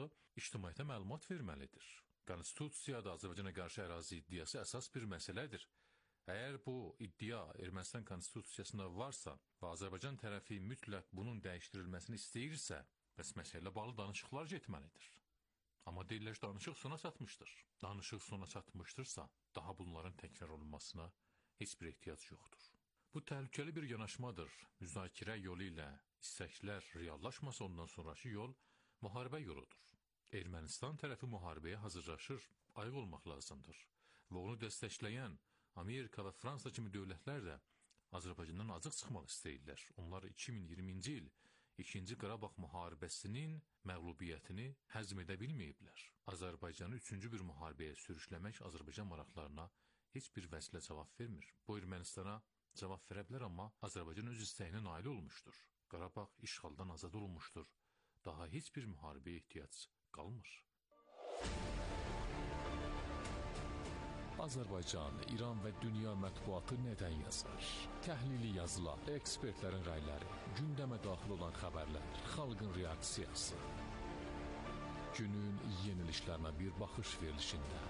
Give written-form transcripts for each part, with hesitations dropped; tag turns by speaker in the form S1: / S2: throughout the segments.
S1: daxili ictimaiyyətə məlumat verməlidir. Konstitusiyada Azərbaycana qarşı ərazi iddiası əsas bir məsələdir. Əgər bu iddia Ermənistan konstitusiyasında varsa və Azərbaycan tərəfi mütləq bunun dəyişdirilməsini istəyirsə, bəs məsələ bağlı danışıqlar getməlidir. Amma deyirlər ki, danışıq sona çatmışdır. Danışıq sona çatmışdırsa, daha bunların təkrar olunmasına heç bir ehtiyac yoxdur. Bu təhlükəli bir yanaşmadır. Müzakirə yolu ilə istəklər reallaşmasa ondan sonraki yol müharibə yoludur. Ermənistan tərəfi müharibəyə hazırlaşır, ayıq olmaq lazımdır. Və onu dəstəkləyən Amerika və Fransa kimi dövlətlər də Azərbaycandan acıq çıxmaq istəyirlər. Onlar 2020-ci il 2-ci Qarabağ müharibəsinin məğlubiyyətini həzm edə bilməyiblər. Azərbaycanı 3-cü bir müharibəyə sürükləmək Azərbaycan maraqlarına heç bir vəzlə cavab vermir. Bu Ermənistana cavab verə bilər, amma Azərbaycan öz istəyinə nail olmuşdur. Qarabağ işğaldan azad olunmuşdur. Daha heç bir müharibəyə ehtiyac qalmır.
S2: Azərbaycan, İran və dünya mətbuatı nədən yazar? Təhlili yazılar, ekspertlərin rəyləri, gündəmə daxil olan xəbərlər, xalqın reaksiyası. Günün yenilişlərinə bir baxış verilişində.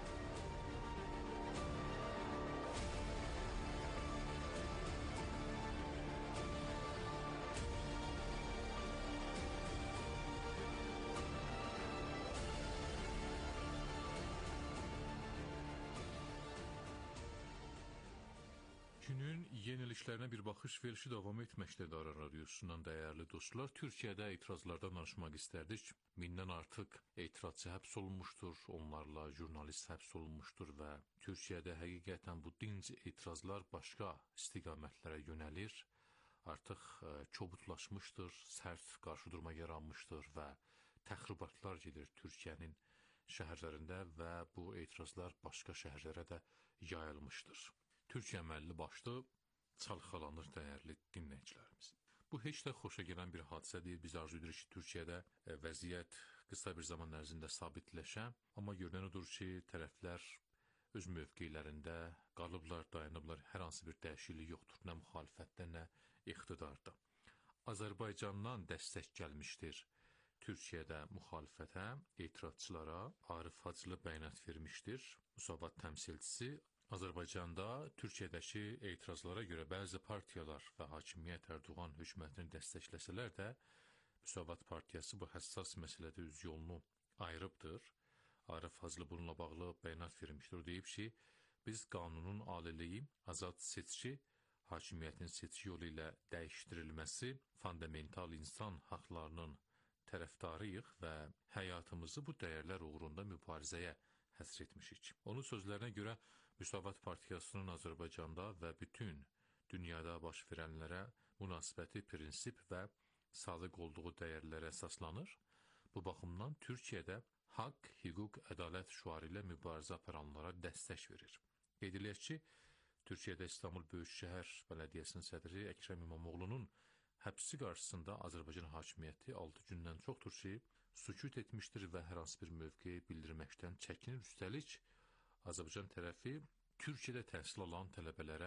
S1: Günün yenilişlərinə bir baxış verilişi davam etməkdədir Aran Radiosundan dəyərli dostlar. Türkiyədə etirazlardan danışmaq istərdik. 1000-dən artıq etirazçı həbs olunmuşdur, onlarla jurnalist həbs olunmuşdur və Türkiyədə həqiqətən bu dinc etirazlar başqa istiqamətlərə yönəlir. Artıq kobudlaşmışdır, sərt qarşıdurma yaranmışdır və təxribatlar gedir Türkiyənin şəhərlərində və bu etirazlar başqa şəhərlərə də yayılmışdır. Türkiyə əməlli başlı çalxalanır dəyərli dinləyicilərimiz. Bu heç də xoşa gələn bir hadisə deyil. Biz arzu edirik ki, Türkiyədə vəziyyət qısa bir zaman ərzində sabitləşə, amma görünən odur ki, tərəflər öz mövqelərində qalıblar, dayanıblar, hər hansı bir dəyişiklik yoxdur, nə müxalifətdə, nə iqtidarda. Azərbaycandan dəstək gəlmişdir. Türkiyədə müxalifətə, etirazçılara Arif Hacılı bəyanat vermişdir. Müsavat təmsilçisi Azərbaycanda Türkiyədəki etirazlara görə bəzi partiyalar və hakimiyyət Erdoğan hökumətini dəstəkləsələr də, Müsavat partiyası bu həssas məsələdə öz yolunu ayırıbdır. Arif Hacılı bununla bağlı bəyanat vermişdir. O deyib ki, biz qanunun aliliyi, azad seçki, hakimiyyətin seçki yolu ilə dəyişdirilməsi, fundamental insan haqlarının tərəfdarıyıq və həyatımızı bu dəyərlər uğrunda mübarizəyə həsr etmişik. Onun sözlərinə görə Müsavat partiyasının Azərbaycanda və bütün dünyada baş verənlərə münasibəti prinsip və sadiq olduğu dəyərlərə əsaslanır. Bu baxımdan Türkiyədə haqq, hüquq, ədalət şüarı ilə mübarizə aparanlara dəstək verir. Qeyd eləyək ki, Türkiyədə İstanbul Böyükşəhər Bələdiyyəsinin sədri Əkrəm İmamoğlu'nun həbsi qarşısında Azərbaycan hakimiyyəti 6 gündən çoxdur ki, sükut etmişdir və hər hansı bir mövqe bildirməkdən çəkinir. Üstəlik, Azərbaycan tərəfi Türkiyədə təhsil alan tələbələrə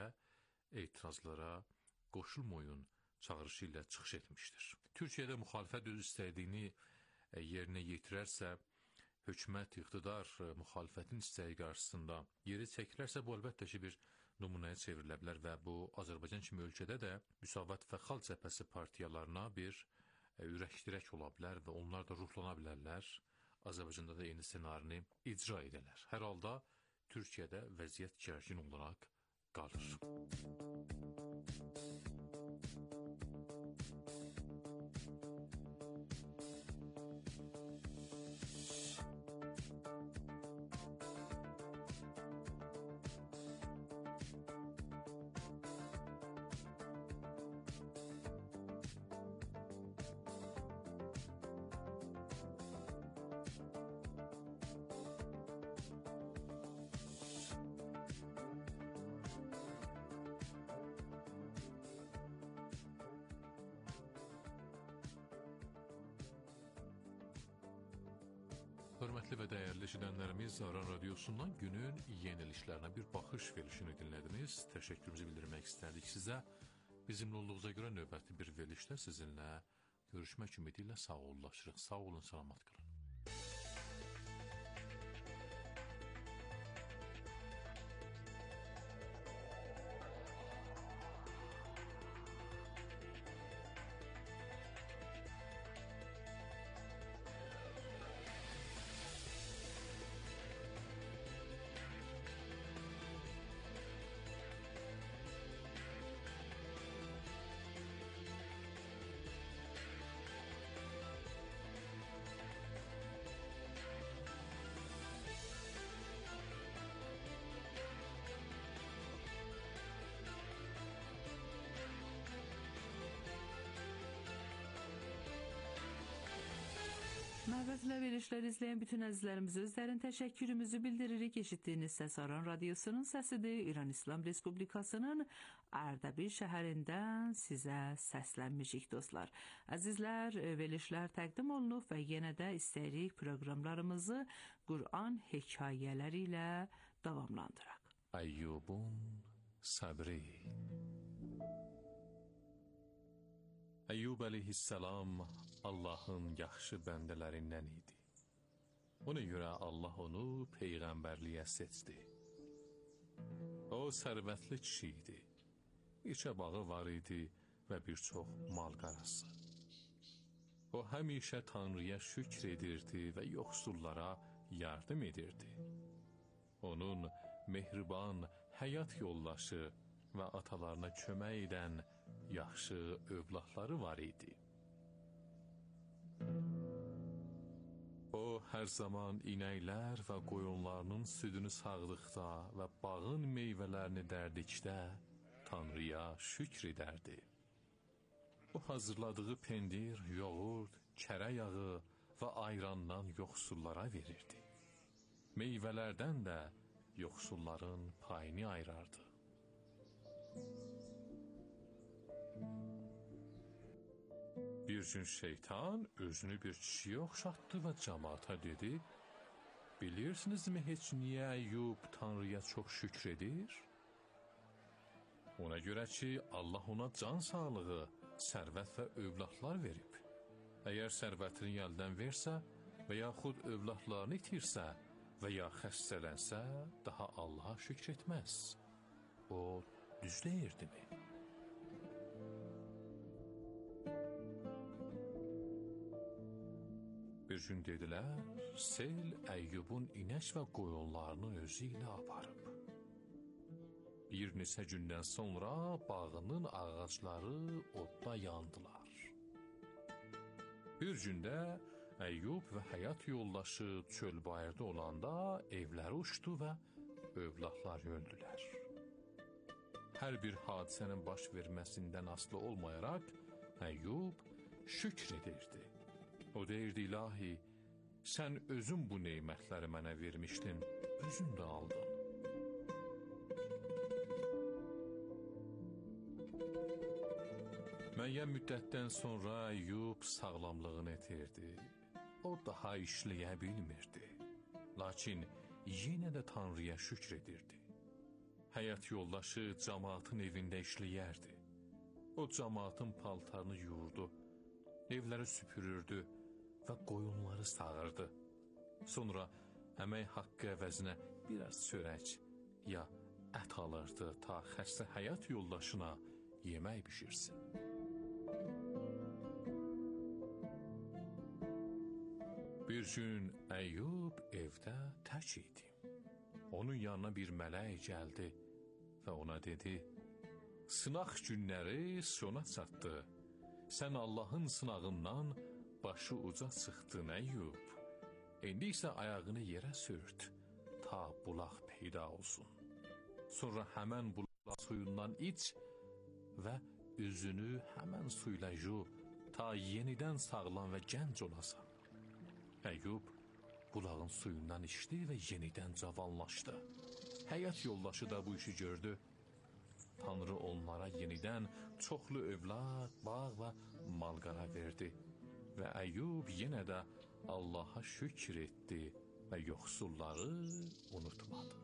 S1: etirazlara qoşulmayın çağırışı ilə çıxış etmişdir. Türkiyədə müxalifət öz istədiyini yerinə yetirərsə, hökumət, iqtidar müxalifətin istəyi qarşısında yeri çəkilərsə, bu əlbəttə ki, bir nümunəyə çevrilə bilər və bu Azərbaycan kimi ölkədə də Müsavat və Xalq Cəbhəsi partiyalarına bir ürəkdirək ola bilər və onlar da ruhlana bilərlər. Azərbaycanda da eyni ssenarini icra edələr. Hər halda Türkiyədə vəziyyət gərgin olaraq qalır. Hörmətli və dəyərli eşidənlərimiz, Aran Radiosundan günün yenilişlərinə bir baxış verilişini dinlədiniz. Təşəkkürümüzü bildirmək istərdik sizə. Bizimlə olduğunuza görə növbəti bir verilişdə sizinlə görüşmək ümidi ilə sağollaşırıq. Sağ olun, salamat qalın.
S3: hörmətlə verilişlər izləyən bütün əzizlərimizə özlərin təşəkkürümüzü bildiririk. Eşitdiyiniz səs Aran Radiosunun səsidir. İran İslam Respublikasının Ərdəbil şəhərindən sizə səslənmişik dostlar. Əzizlər, verilişlər təqdim olunub və yenə də istəyirik proqramlarımızı Quran hekayələri ilə davamlandıraq.
S2: Əyyubun səbri. Əyyub əleyhissalam Allahın yaxşı bəndələrindən idi. Ona görə Allah onu peyğəmbərliyə seçdi. O sərvətli kişi idi. İçə bağı var idi və bir çox mal-qarası. O həmişə Tanrıya şükr edirdi və yoxsullara yardım edirdi. Onun mehriban həyat yoldaşı və atalarına kömək edən yaxşı övladları var idi. O, hər zaman inəklər və qoyunlarının südünü sağdıqda və bağın meyvələrini dərdikdə Tanrıya şükr edərdi. O, hazırladığı pendir, yoğurt, kərə yağı və ayrandan yoxsullara verirdi. Meyvələrdən də yoxsulların payını ayırardı. Bir gün şeytan özünü bir kişiyə oxşatdı və cəmaata dedi: "Bilirsinizmi heç niyə Əyyub Tanrıya çox şükr edir? Ona görə ki, Allah ona can sağlığı, sərvət və övladlar verib. Əgər sərvətini əldən versə və yaxud övladlarını itirsə və ya xəstələnsə, daha Allaha şükr etməz. O düz deyirdimi?" Bir gün dedilər, sel Əyyubun inək və qoyunlarını özü ilə aparıb. Bir neçə gündən sonra bağının ağacları odda yandılar. Bir gündə Əyyub və həyat yoldaşı çöl-bayırda olanda evləri uçdu və övladlar öldülər. Hər bir hadisənin baş verməsindən asılı olmayaraq Əyyub şükr edirdi. O deyirdi: "İlahi, sən özün bu neymətləri mənə vermişdin, özün də aldın." Müəyyən müddətdən sonra Əyyub sağlamlığını itirdi. O daha işləyə bilmirdi. Lakin yenə də Tanrıya şükr edirdi. Həyat yoldaşı cəmaatın evində işləyərdi. O cəmaatın paltarını yuyurdu, evləri süpürürdü və qoyunları sağırdı. Sonra əmək haqqı əvəzinə biraz çörək ya ət alırdı ta xəstə həyat yoldaşına yemək bişirsin. Bir gün Əyyub evdə tək idi. Onun yanına bir mələk gəldi və ona dedi: "Sınaq günləri sona çatdı. Sən Allahın sınağından başı uca çıxdın Əyyub. İndi isə ayağını yerə sürt, ta bulaq peyda olsun. Sonra həmən bulaq suyundan iç və üzünü həmən suyla yu, ta yenidən sağlam və gənc olasan." Əyyub bulağın suyundan içdi və yenidən cavanlaşdı. Həyat yoldaşı da bu işi gördü. Tanrı onlara yenidən çoxlu övlad, bağ və mal-qara verdi. Və Əyyub yenə də Allaha şükr etdi və yoxsulları unutmadı.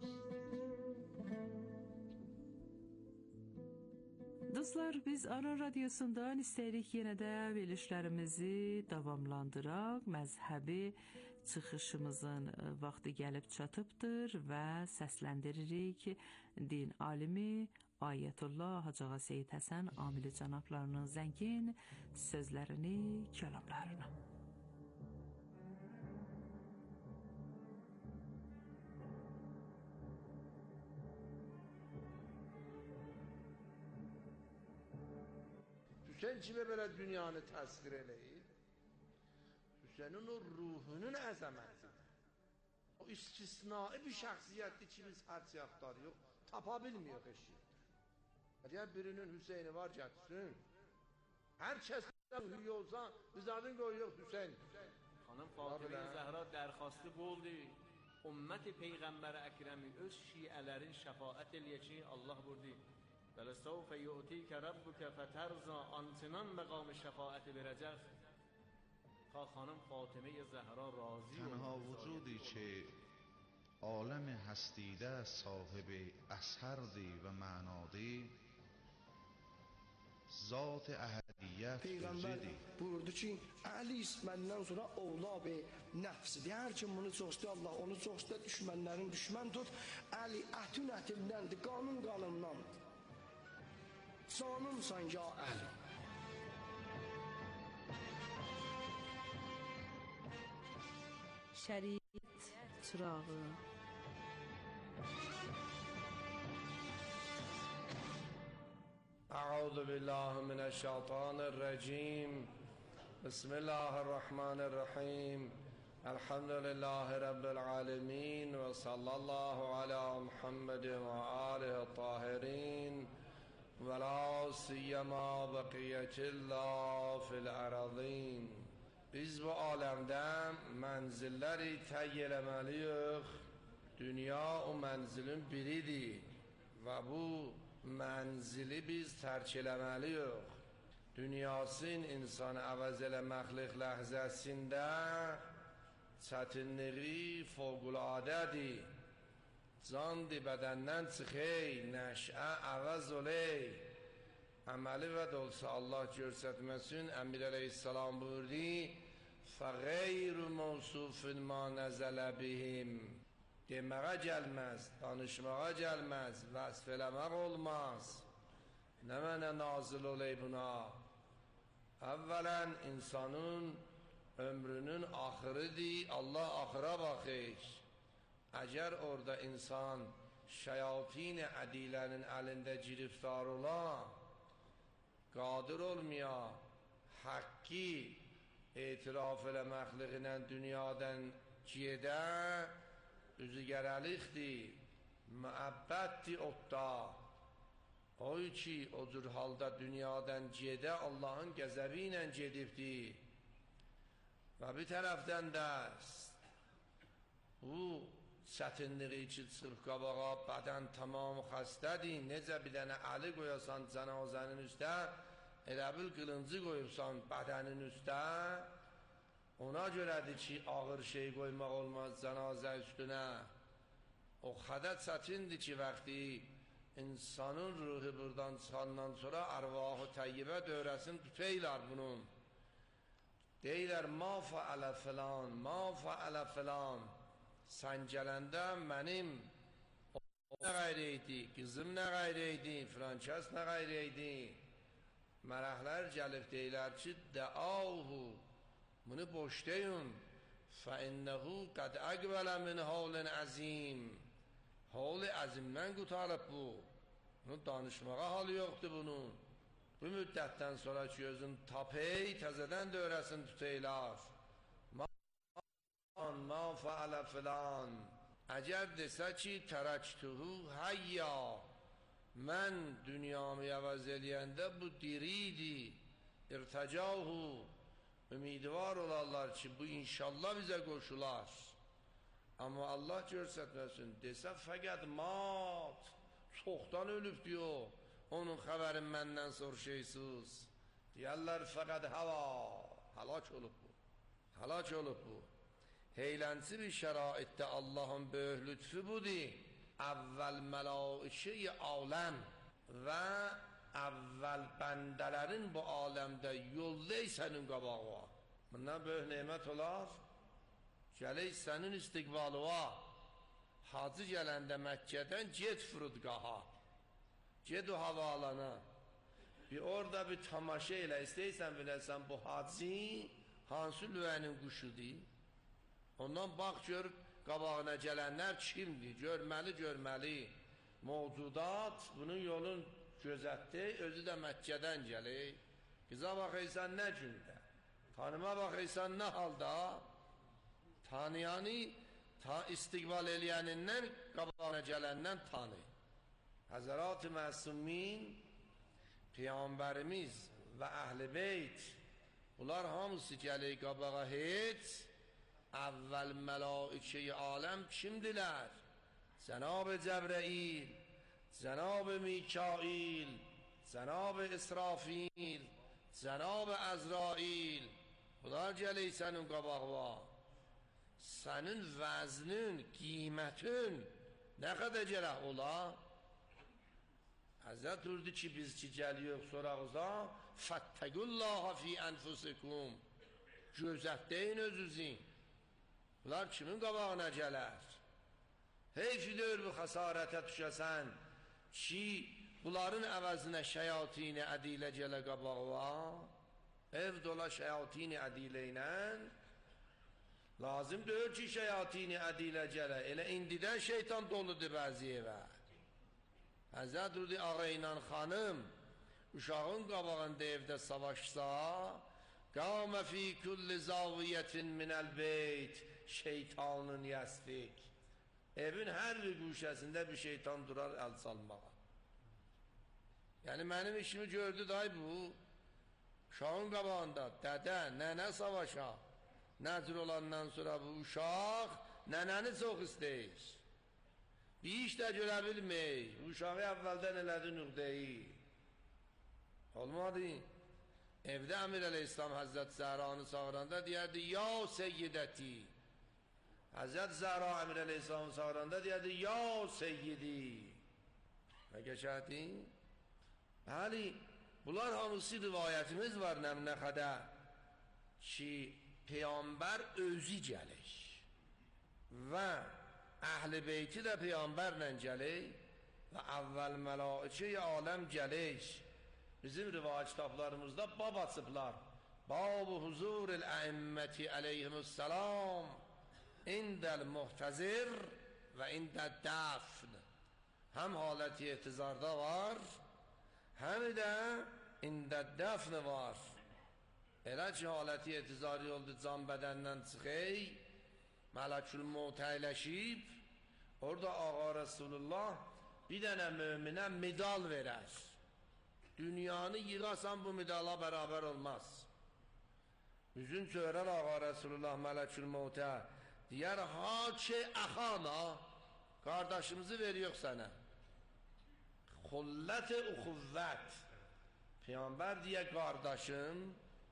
S3: Dostlar, biz Aran Radiosundan istəyirik yenə də verilişlərimizi davamlandıraq. Məzhəbi çıxışımızın vaxtı gəlib çatıbdır və səsləndiririk din alimi Ayətullah Hacı Ağa Seyid Həsən Amili cənablarının zəngin sözlərini, kəlamlarını.
S4: Hüseyin kimi belə dünyanı təsvir eləyir? Hüseynin o ruhunun əzəmətidir. O istisnai bir şəxsiyyətdir ki, biz hər siyaqları yox, tapa bilmiyoruz eşit. Əgər birinin Hüseyni var gətirsin, hər kəsdən ruhi olsa, biz adın qoyuyoruz Hüseyin.
S5: Xanım Fatimə Zəhra dərxastı boldu. Ümmət-i Peyğəmbər Əkrəmi öz şiələrin şəfaət eləyəcək Allah buyurdu. وَلَسَوْفَ يُؤْتِيكَ رَبُّكَ فَتَرْضَىٰ Antinan məqam şəfaəti verəcək. تا خانم فاطمه زهرا راضی
S6: تنها وجودی که عالم هستیده صاحب اثردی و معنادی ذات احدیت
S7: Peyğəmbər buyurdu ki, Əli məndən sonra ovlab nəfsidir. Hər kim bunu çox istəyir, Allah onu çox istəyir, düşmənlərin düşmən tut. Əli ətün ətindəndir, qanun qanundandır. Canımsan ya Əli.
S3: Şəriət çırağı.
S4: أعوذ بالله من الشيطان الرجيم بسم الله الرحمن الرحيم الحمد لله رب العالمين وصلى الله على محمد وآله الطاهرين ولا سيما بقية الله في الأراضين. Biz bu alemde menzilleri təyin etmeliyiz. Dünya o menzilin biridir ve bu menzili biz terk etmeliyiz. Dünyasın insanı əvəz eləməklik ləhzəsində çətinliyi fövqülədədir. Candı bədəndən çıxey, nəşə əvəz oley. Əməli və də olsa Allah görsətməsin, Əmir əleyhissalam buyurdu, فَغَيْرُ مَوْسُوفٍ مَا نَزَلَ بِهِمْ Deməyə gəlməz, danışmağa gəlməz, vəsf eləmək olmaz. Nə mənə nazil oley buna? Əvvələn insanın ömrünün axırıdır, Allah axıra baxır. Əgər orada insan şeyatin-i ədilənin əlində giriftar ola, qadir olmaya, haqqi etiraf eləməkliğinə dünyadan gedə, üzü gərəlikdir, müəbbətdir otda. Oy ki, o cür halda dünyadan gedə Allahın qəzəbi ilə gedibdir. Və bir tərəfdən də bu çətinliyi ki, çıxıb qabağa, bədən tamam xəstədir. Necə bir dənə əli qoyasan cənazənin üstə, elə bil qılıncı qoyubsan bədənin üstə. Ona görədir ki, ağır şey qoymaq olmaz cənazə üstünə. O qədər çətindir ki, vaxtı insanın ruhu buradan çıxandan sonra ərvahı təyyibə dövrəsini tutaylar bunun. Deyirlər, ma fəalə filan, ma fəalə filan. Sən gələndə mənim nə qayri idi, qızım nə qayri idi, filan kəs nə qayri idi. Mələklər gəlib deyirlər ki, dəahu, bunu boş deyin. Fəinnəhu qəd əqbələ min havlin əzim. Havli əzimdən qutarıb bu. Bunun danışmağa halı yoxdur bunun. Bu müddətdən sonra ki, özün tapey, təzədən dövrəsini tutaylar. Ma fəalə filan. Əgər desə ki, tərəktuhu həyya, mən dünyamı əvəz eləyəndə bu diriydi, irtəcahu, ümidvar olarlar ki, bu inşallah bizə qoşular. Amma Allah görsətməsin, desə fəqət mat, çoxdan ölüb diyor, onun xəbərin məndən soruşaysız. Deyərlər fəqət hava, həlak olub bu, həlak olub bu. Heylənsi bir şəraitdə Allahın böyük lütfü budur. Əvvəl mələikə-i aləm və əvvəl bəndələrin bu aləmdə yollay sənin qabağa. Bundan böyük nemət olar. Gələk sənin istiqbalığa. Hacı gələndə Məkkədən get fırudqaha. Get o havalana. Bir orada bir tamaşa elə istəysən biləsən bu hacı hansı lüvənin quşudur? Ondan bax gör qabağına gələnlər kimdir? Görməli. Mövcudat bunun yolun gözətdi, özü də Məkkədən gəlir. Qıza baxıysan nə gündə? Tanıma baxıysan nə halda? Tanıyanı istiqbal eləyənindən qabağına gələndən tanı. Həzərat-ı Məsumin, Peyğəmbərimiz və Əhl-i Beyt, bunlar hamısı gəlir qabağa heç Evvel melaike-i alem kimdiler? Cenab-ı Cebrail, Cenab-ı Mikail, Cenab-ı İsrafil, Cenab-ı Azrail. Bunlar gəlir sənin qabağına. Sənin vəznin, qiymətin nə qədər gərək ola? Həzrət buyurdu ki, biz ki gəliyoruz sorağıza, fəttəqullaha fi ənfusikum. Gözətləyin özünüzü. Bunlar kimin qabağına gələr? Heyfidir bu xəsarətə düşəsən ki, bunların əvəzinə şəyatini ədilə gələ qabağına, ev dola şəyatini ədilə ilə, lazım deyir ki, şəyatini ədilə gələ, elə indidən şeytan doludur bəzi evə. Həzrət Rudi ağa ilə xanım, uşağın qabağında evdə savaşsa, qâmə fî kulli zaviyyətin minəl beyt, şeytanın yəsdik. Evin hər bir quşəsində bir şeytan durar əl salmağa. Yəni mənim işimi gördü day bu, uşağın qabağında dədə, nənə savaşa, nəzr olandan sonra bu uşaq nənəni çox istəyir. Bir iş də görə bilməyik, uşağı əvvəldən elədi nüqdəyi. Olmadı. Evdə Əmir Əleyhisselam Həzrət Zəhranı çağıranda deyərdi, ya seyyidəti. Həzrət Zəhra Əmir Əleyhisselamı çağıranda deyərdi, ya seyyidi. Və geçərdi. Bəli, bunlar hamısı rivayətimiz var nə qədər ki, Peyğəmbər özü gəlir və Əhl-i beyti də Peyğəmbərlə gəlir və əvvəl mələikə-i aləm gəlir. Bizim rivayət kitablarımızda bab açıblar. Bab-ı huzuril əimməti əleyhimussalam indəl muhtəzir və indəl dəfn. Həm haləti etizarda var, həm də indəl dəfn var. Elə ki, haləti etizari oldu, can bədəndən çıxey, Mələkül Mevt əyləşib, orada Ağa Resulullah bir dənə möminə medal verər. Dünyanı yığasan bu medala bərabər olmaz. Üzün çörər Ağa Resulullah Mələkül Mevtə, deyər, haçə əxana, qardaşımızı veriyor sənə. Xullət-i uxuvvət. Peyğəmbər deyə qardaşım,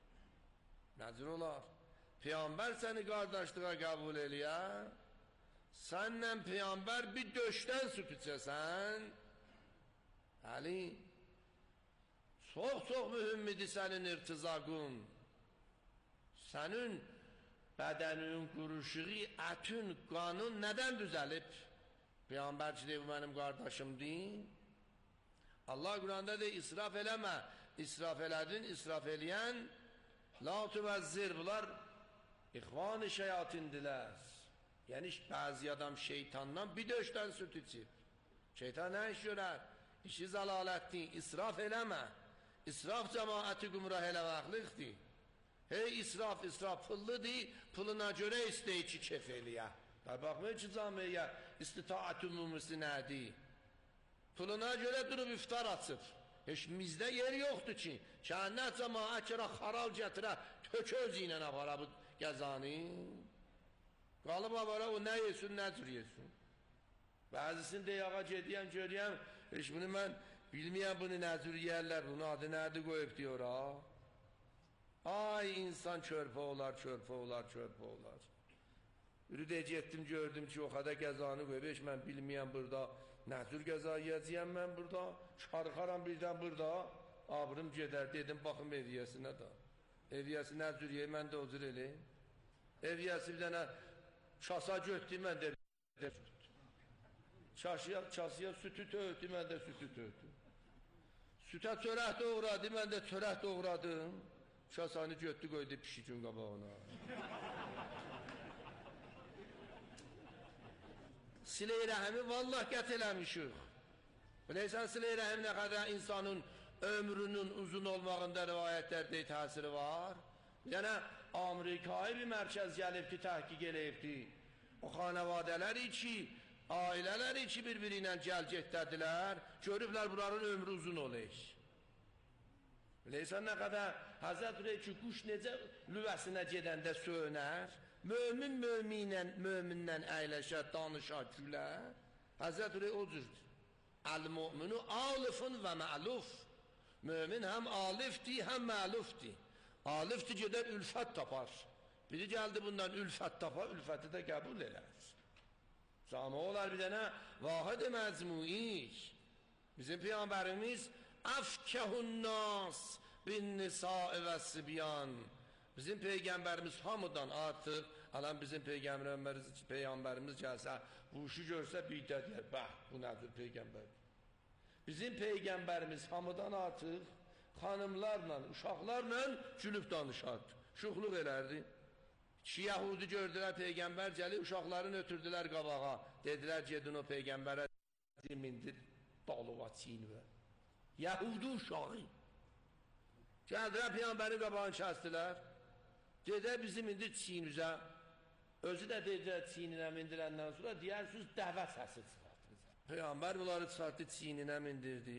S4: nəzir olar? Peyğəmbər səni qardaşlığa qəbul eləyə, sənlə Peyğəmbər bir döşdən süt içəsən, həli, çox mühümmidir sənin irtizaqın, sənin bədənin quruşuğu, ətün, qanun nədən düzəlib? Peyğəmbər ki, deyib, mənim qardaşımdır. Allah Quranda deyir, israf eləmə, israf elədin, israf eləyən, la tüvəzzir, bunlar İxvan-ı şeyatindilər. Yəni, bəzi adam şeytandan bir döşdən süt içib. Şeytan nə iş görər? İşi zəlalətdir, israf eləmə. İsraf cəmaəti qumrah eləməklikdir. Hey, israf, pulludur, puluna görə istəyir ki, kef eləyə. Baxmıyor ki, camiyə istitaat umumisi nədir? Puluna görə durub iftar açıb. Heç bizdə yer yoxdur ki, kənnə cəmaət kərə xaral gətirə, tök özü ilə apara bu gəzani. Qalıb apara, o nə yesin, nə cür yesin. Bəzisini deyə, ağa gediyəm, görəyəm, heç bunu mən bilməyəm, bunu nə cür yerlər, bunu adı nədir qoyub diyor, ha? Ay, insan körpə olar. Ürüdə getdim, gördüm ki, o qədər gəzanı qoyub, heç mən bilməyəm burada, nə cür gəza yiyəcəyəm mən burada, çarxaram birdən burada, abrım gedər, dedim, baxım eviyyəsinə da. Eviyyəsi nə cür yer, mən də o cür eləyim. Eviyyəsi bir dənə çasa götdü, mən də çasıya sütü töhdü, mən də sütü töhdüm. Sütə çörək doğradı, mən də çörək doğradım. Çasanı götdü, qoydu pişikin qabağına. Silə-i rəhimi vallah qət eləmişik. Biləysən, silə-i rəhim nə qədər insanın ömrünün uzun olmağında rivayətlərdə təsiri var. Yəni, Amerikayı bir mərkəz gəlibdi, təhqiq eləyibdi. O xanəvadələri ki, ailələri ki, bir-biri ilə gəl-getdədilər, görüblər bunların ömrü uzun olur. Biləysən, nə qədər Həzrət Rey ki, quş necə lüvəsinə gedəndə söynər, mömindən əyləşə, danışa, gülə. Həzrət Ürey o cürdür. Əl-mü'minu alifun və məluf. Mömin həm alifdir, həm məlufdir. Alifdir gedər ülfət tapar. Biri gəldi bundan ülfət tapar, ülfəti də qəbul elər. Cami olar bir dənə vahid məcmuiş. Bizim Peyğəmbərimiz əfkəhun nas bin nisa'i və sibyan. Bizim Peyğəmbərimiz hamıdan artıq, alan bizim Peyğəmbərimiz gəlsə, bu işi görsə bidət deyər, bəh, bu nədir Peyğəmbər? Bizim Peyğəmbərimiz hamıdan artıq xanımlarla, uşaqlarla gülüb danışardı, şuxluq elərdi. İki Yahudi gördülər Peyğəmbər gəlir, uşaqlarını ötürdülər qabağa. Dedilər, gedin o Peyğəmbərə mindir, dalıva çiynivə. Yahudi uşağı. Gəldilər Peyğəmbərin qabağını kəsdilər. Dedilər, bizim indir çiynizə. Özü də dedilər, çiyninə mindirəndən sonra deyərsiniz, dəvət səsi çıxartır. Peyğəmbər bunları çıxartdı, çiyninə mindirdi.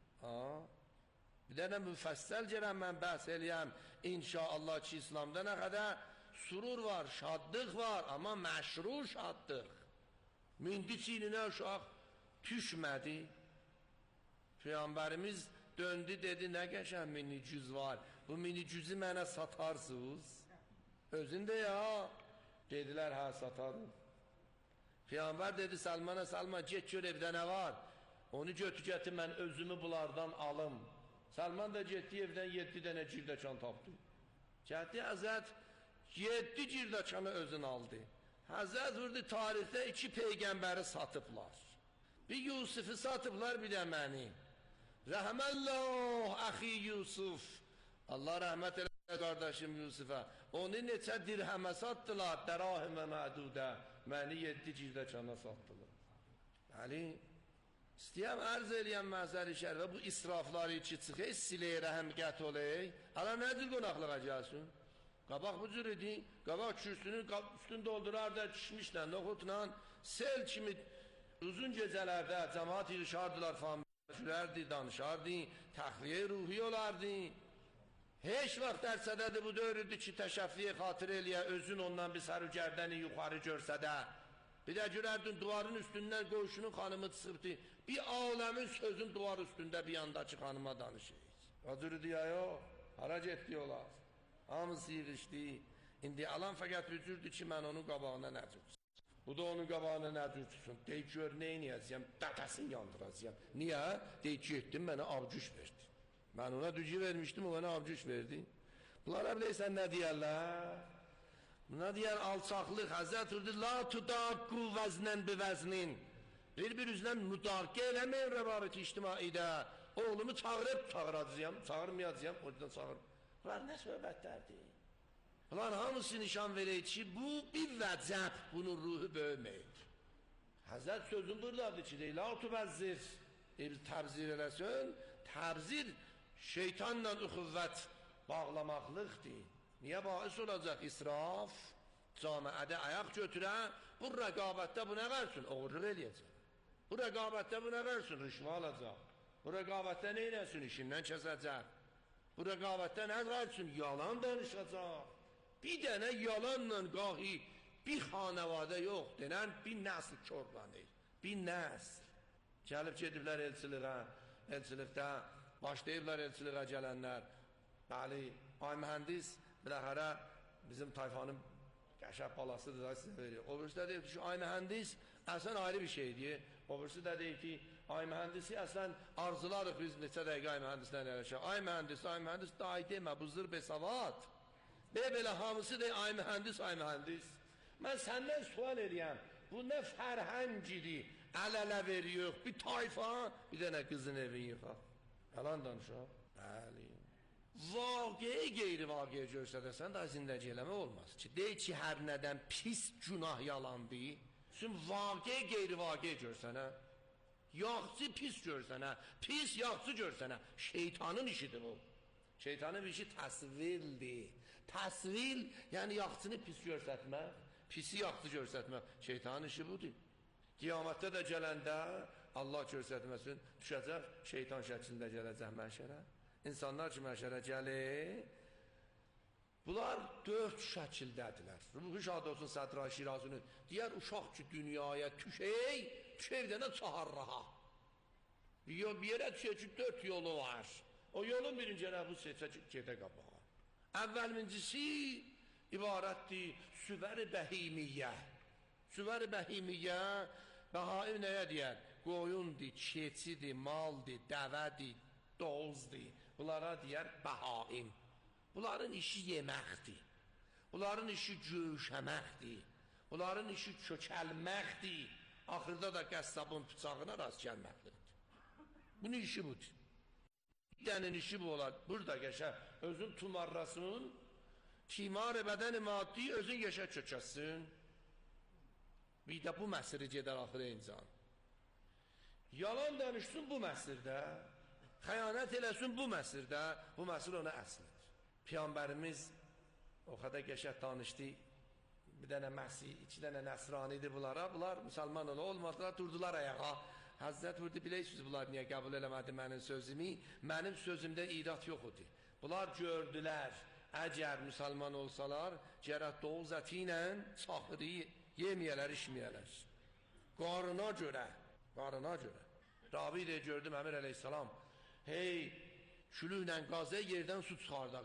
S4: Bir dənə müfəssəl gələn mən bəhs eləyəm. İnşallah ki, İslamda nə qədər surur var, şadlıq var, amma məşru şadlıq. Mindi çiyninə uşaq düşmədi. Peyğəmbərimiz döndü, dedi, nə qəşən minicüz var, bu minicüzü mənə satarsınız. Özündə ya, dedilər, hə, satarım. Peyğəmbər dedi, Salmana, Salman, get gör evdə nə var, onu götü gətir, mən özümü bunlardan alım. Salman da getdi, evdən 7 dənə cirdəkan tapdı. Getdi, Həzrət 7 cirdəkanı özün aldı. Həzrət vurdu, tarixdə 2 Peyğəmbəri satıblar. Bir Yusufu satıblar, bir də məni. Rəhməlləh, əxi Yusuf. Allah rəhmət elə qardaşım Yusufa. Onu neçə dirhəmə satdılar, dərahimə mədudə. Məni 7 cirdəkana satdılar. Bəli, istəyəm ərz eləyəm məzəri şərifə, bu israfları ki çıxı, siləyə rəhəm qət oley. Ala nədir qonaqlığa gəlsin? Qabaq bu cür idi, qabaq kürsünün üstünü doldurardı, kişmişlə, noxutla, sel kimi uzun gecələrdə cəmaat yığışardılar, famillərdi, danışardı, təxliyə ruhi olardı. Heç vaxt dərsədədir bu dövrüdür ki, təşəffiyə xatır eləyə, özün ondan bir sarıgərdəni yuxarı görsə də, bir də görərdin duvarın üstündən qoşunun xanımı çıxıbdı, bir aləmin sözün duvar üstündə bir yandakı xanıma danışır. O cür deyə yox, hara getdi olar? Hamısı yığışdı. İndi alan fəqət bücürdür ki, mən onun qabağına nə tutsun? Bu da onun qabağına nə tutsun? Deyik, gör, neyniyəcəyəm? Dətəsini yandıracağım. Niyə? Deyik, getdim, mənə avcüş verdi. Mən ona dücü vermişdim, o mənə avcüş verdi. Bunlara biləysən nə deyərlər? Buna deyər alçaqlıq, Həzrət urdu, la tudaqku vəznən bi vəznin. Bir üzdən müdarqə eləməyin rəbabət-i ictimaidə. Oğlumu çağıracağım, çağırmayacağım, o yüzden çağırım. Bunlar nə söhbətlərdir? Bunlar hamısı nişan verək ki, bu bir vəcəb, bunun ruhu böyüməyir. Həzrət sözün buradadır ki, deyil, la tubəzzir, təbzir eləsin, təbzir şeytanla üxüvvət bağlamaqlıqdır. Niyə bahis olacaq? İsraf, camiədə ayaq götürə, bu rəqabətdə bu nə versin? Oğurluq eləyəcək. Bu rəqabətdə bu nə versin? Rüşvə alacaq. Bu rəqabətdə nə eləsin? İşindən kəsəcək. Bu rəqabətdə nə versin? Yalan danışacaq. Bir dənə yalanla qahi bir xanəvadə yox, denən bir nəsl körlanır. Bir nəsl. Gəlib gediblər elçiliğə, elçilikdə başlayıblar elçiliğə gələnlər. Bəli, ay mühəndis, biləhərə bizim tayfanın qəşəb balasıdır da sizə verir. O birisi də deyib ki, ay mühəndis əslən ayrı bir şeydir. O birisi də deyib ki, ay mühəndisi əslən arzularıq biz neçə dəqiqə ay mühəndislə eləşək. Ay mühəndis, day demə, bu zır besavat. Belə hamısı deyir, ay mühəndis. Mən səndən sual eləyəm, bu nə fərhəngidir, əl-ələ veriyor, bir tayfa, bir dənə qızın evin yıxaq. Yalan danışaq. Bəli. Vaqiyi qeyri-vaqiyə görsədəsən daha zindəci eləmə olmaz ki, deyil ki, hər nədən pis günah yalandır, üçün vaqiyi qeyri-vaqiyə görsənə, yaxçı pis görsənə, pis yaxçı görsənə, şeytanın işidir bu. Şeytanın işi təsvildir. Təsvil, yəni yaxçını pis görsətmək, pisi yaxçı görsətmək, şeytanın işi budur. Qiyamətdə də gələndə, Allah görsətməsin, düşəcək, şeytan şəklində gələcək məşərə. İnsanlar ki, məşərə gəlir, Bunlar 4 şəkildədirlər. Ruhu şad olsun Sədra Şirazinin. Deyər uşaq ki dünyaya düşevdə nə çaharraha. Bir yerə düşər ki 4 yolu var. O yolun birinci bu seçə gedə qabağa. Əvvəlmincisi ibarətdir süvər-i bəhimiyyə. Süvər-i bəhimiyyə bəhaim nəyə deyər? Qoyundur, keçidir, maldır, dəvədir, dozdur. Bunlara deyər bəhaim. Bunların işi yeməkdir. Bunların işi gövşəməkdir. Bunların işi kökəlməkdir. Axırda da qəssabın bıçağına rast gəlməkdir. Bunun işi budur. Bir dənin işi bu olar. Burada yaşa, özün tumarrasın, timar-ı bədən-i maddi özün yaşa kökəsin. Bir də bu məsiri gedər axırı insan. Yalan danışsın bu məsirdə, xəyanət eləsin bu məsirdə, bu məsir ona əslidir. Peyğəmbərimiz o qədər qəşəng danışdı, bir dənə Məsih, 2 dənə Nəsranidir bunlara, bunlar müsəlman olmadılar, durdular ayağa. Həzrət vurdu, bilirsiniz bunlar niyə qəbul eləmədi mənim sözümü? Mənim sözümdə irat yox idi. Bunlar gördülər, əgər müsəlman olsalar, gərək doğuz əti ilə çaxırı yeməyələr, içməyələr. Qarına görə. Rabi də gördüm Əmir əleyhissalam, hey, külüklə qazı yerdən su çıxardı,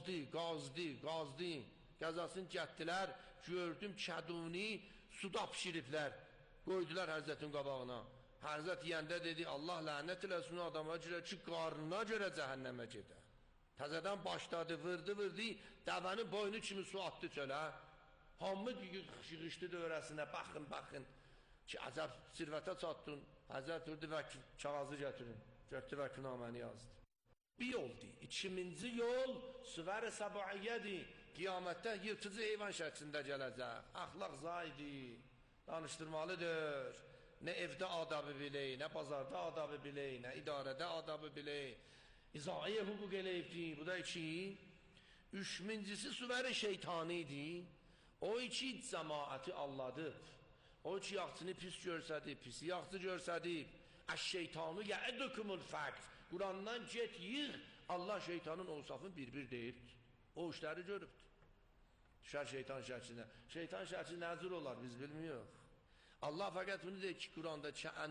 S4: qazdı. Qəzasını gətdilər, gördüm kəduni suda pişiriblər, qoydular Həzrətin qabağına. Həzrət yəndə dedi, Allah lənət eləsin adama görə ki, qarnına görə cəhənnəmə gedə. Təzədən başladı, vırdı, dəvənin boynu kimi su atdı çölə. Hamı yığışdı dövrəsinə, baxın, ki, əcəb sirvətə çatdın. Həzrət vurdu və kağazı gətirin, götdü və künaməni yazdı. Bir yoldur, 2-ci yol süvər-i səbuiyyədir. Qiyamətdə yırtıcı heyvan şəklində gələcək. Əxlaq zayidi, danışdırmalıdır. Nə evdə adabı bilək, nə bazarda adabı bilək, nə idarədə adabı bilək. İzaiyə hüquq eləyibdir. Bu da 2. 3-cisi süvər-i şeytanidir. O 2 cəmaəti alladıb. O 2 yaxçını pis görsədib, pisi yaxçı görsədib. Əş-şeytanu yə'idukumul fəqr. Qurandan get yığ, Allah şeytanın ovsafını bir deyibdir. O işləri görübdür. Düşər şeytan şəklinə. Şeytan şəkli nəzir olar, biz bilmiyoruz. Allah fəqət bunu deyir ki, Quranda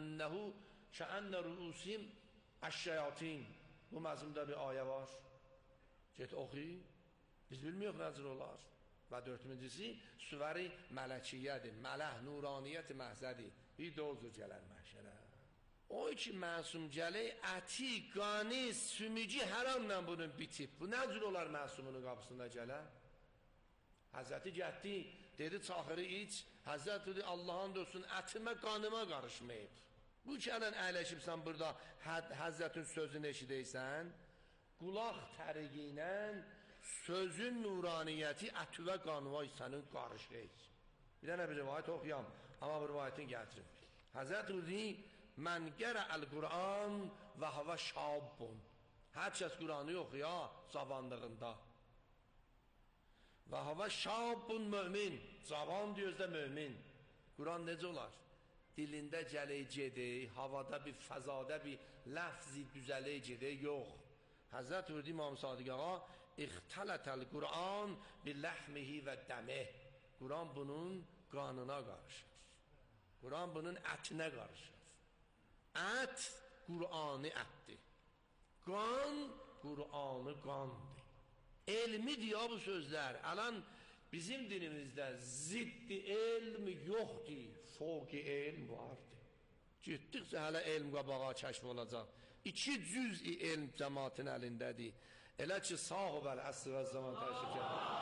S4: kəənnə ruusim əş-şeyatin. Bu məzmunda bir ayə var. Get oxu. Biz bilmiyoruz nəzir olar. Və 4-cüsü süvəri mələkiyyədir. Mələh, nuraniyyət məhzədir. Bir də o cür gələr məhşərə. O ki məsum gələk, əti, qani, sümücü həramla bunun bitib. Bu nə cür olar məsumunun qapısında gələr? Həzrəti getdi, dedi çaxırı iç. Həzrət dedi, Allah'ın dostun ətimə, qanıma qarışmayıb. Bu ki, ələn əyləşibsən burada, Həzrətin sözünü eşidəysən, qulaq təriqi ilə sözün nuraniyyəti ətü və qanıva sənin qarışmayıb. Bir dənə bir rivayət oxuyam, amma bu rivayətin gətirim. Həzrət dedi, mən qərəəl Qur'an və havə şabbun. Hər kəs Qur'anı oxuya zavandığında. Və havə şabbun mömin. Cavan deyözdə mömin. Qur'an necə olar? Dilində gələk gedək, havada bir fəzada bir ləfzi düzələk gedək, yox. Həzrət Hürdi İmam Sadiq ağa, İxtələtəl Qur'an bi ləhmihi və dəmih. Qur'an bunun qanına qarışır. Qur'an bunun ətinə qarışır. Ət, Qur'anı ətdir. Qan, Qur'anı qandır. Elmidir ya bu sözlər. Alan bizim dinimizdə ziddi elm yoxdur, foqi elm vardır. Getdikcə hələ elm qabağa kəşf olacaq. 2 cüz-i elm cəmaatın əlindədir. Elə ki, sahib əl-əsr və zaman təşrif edir.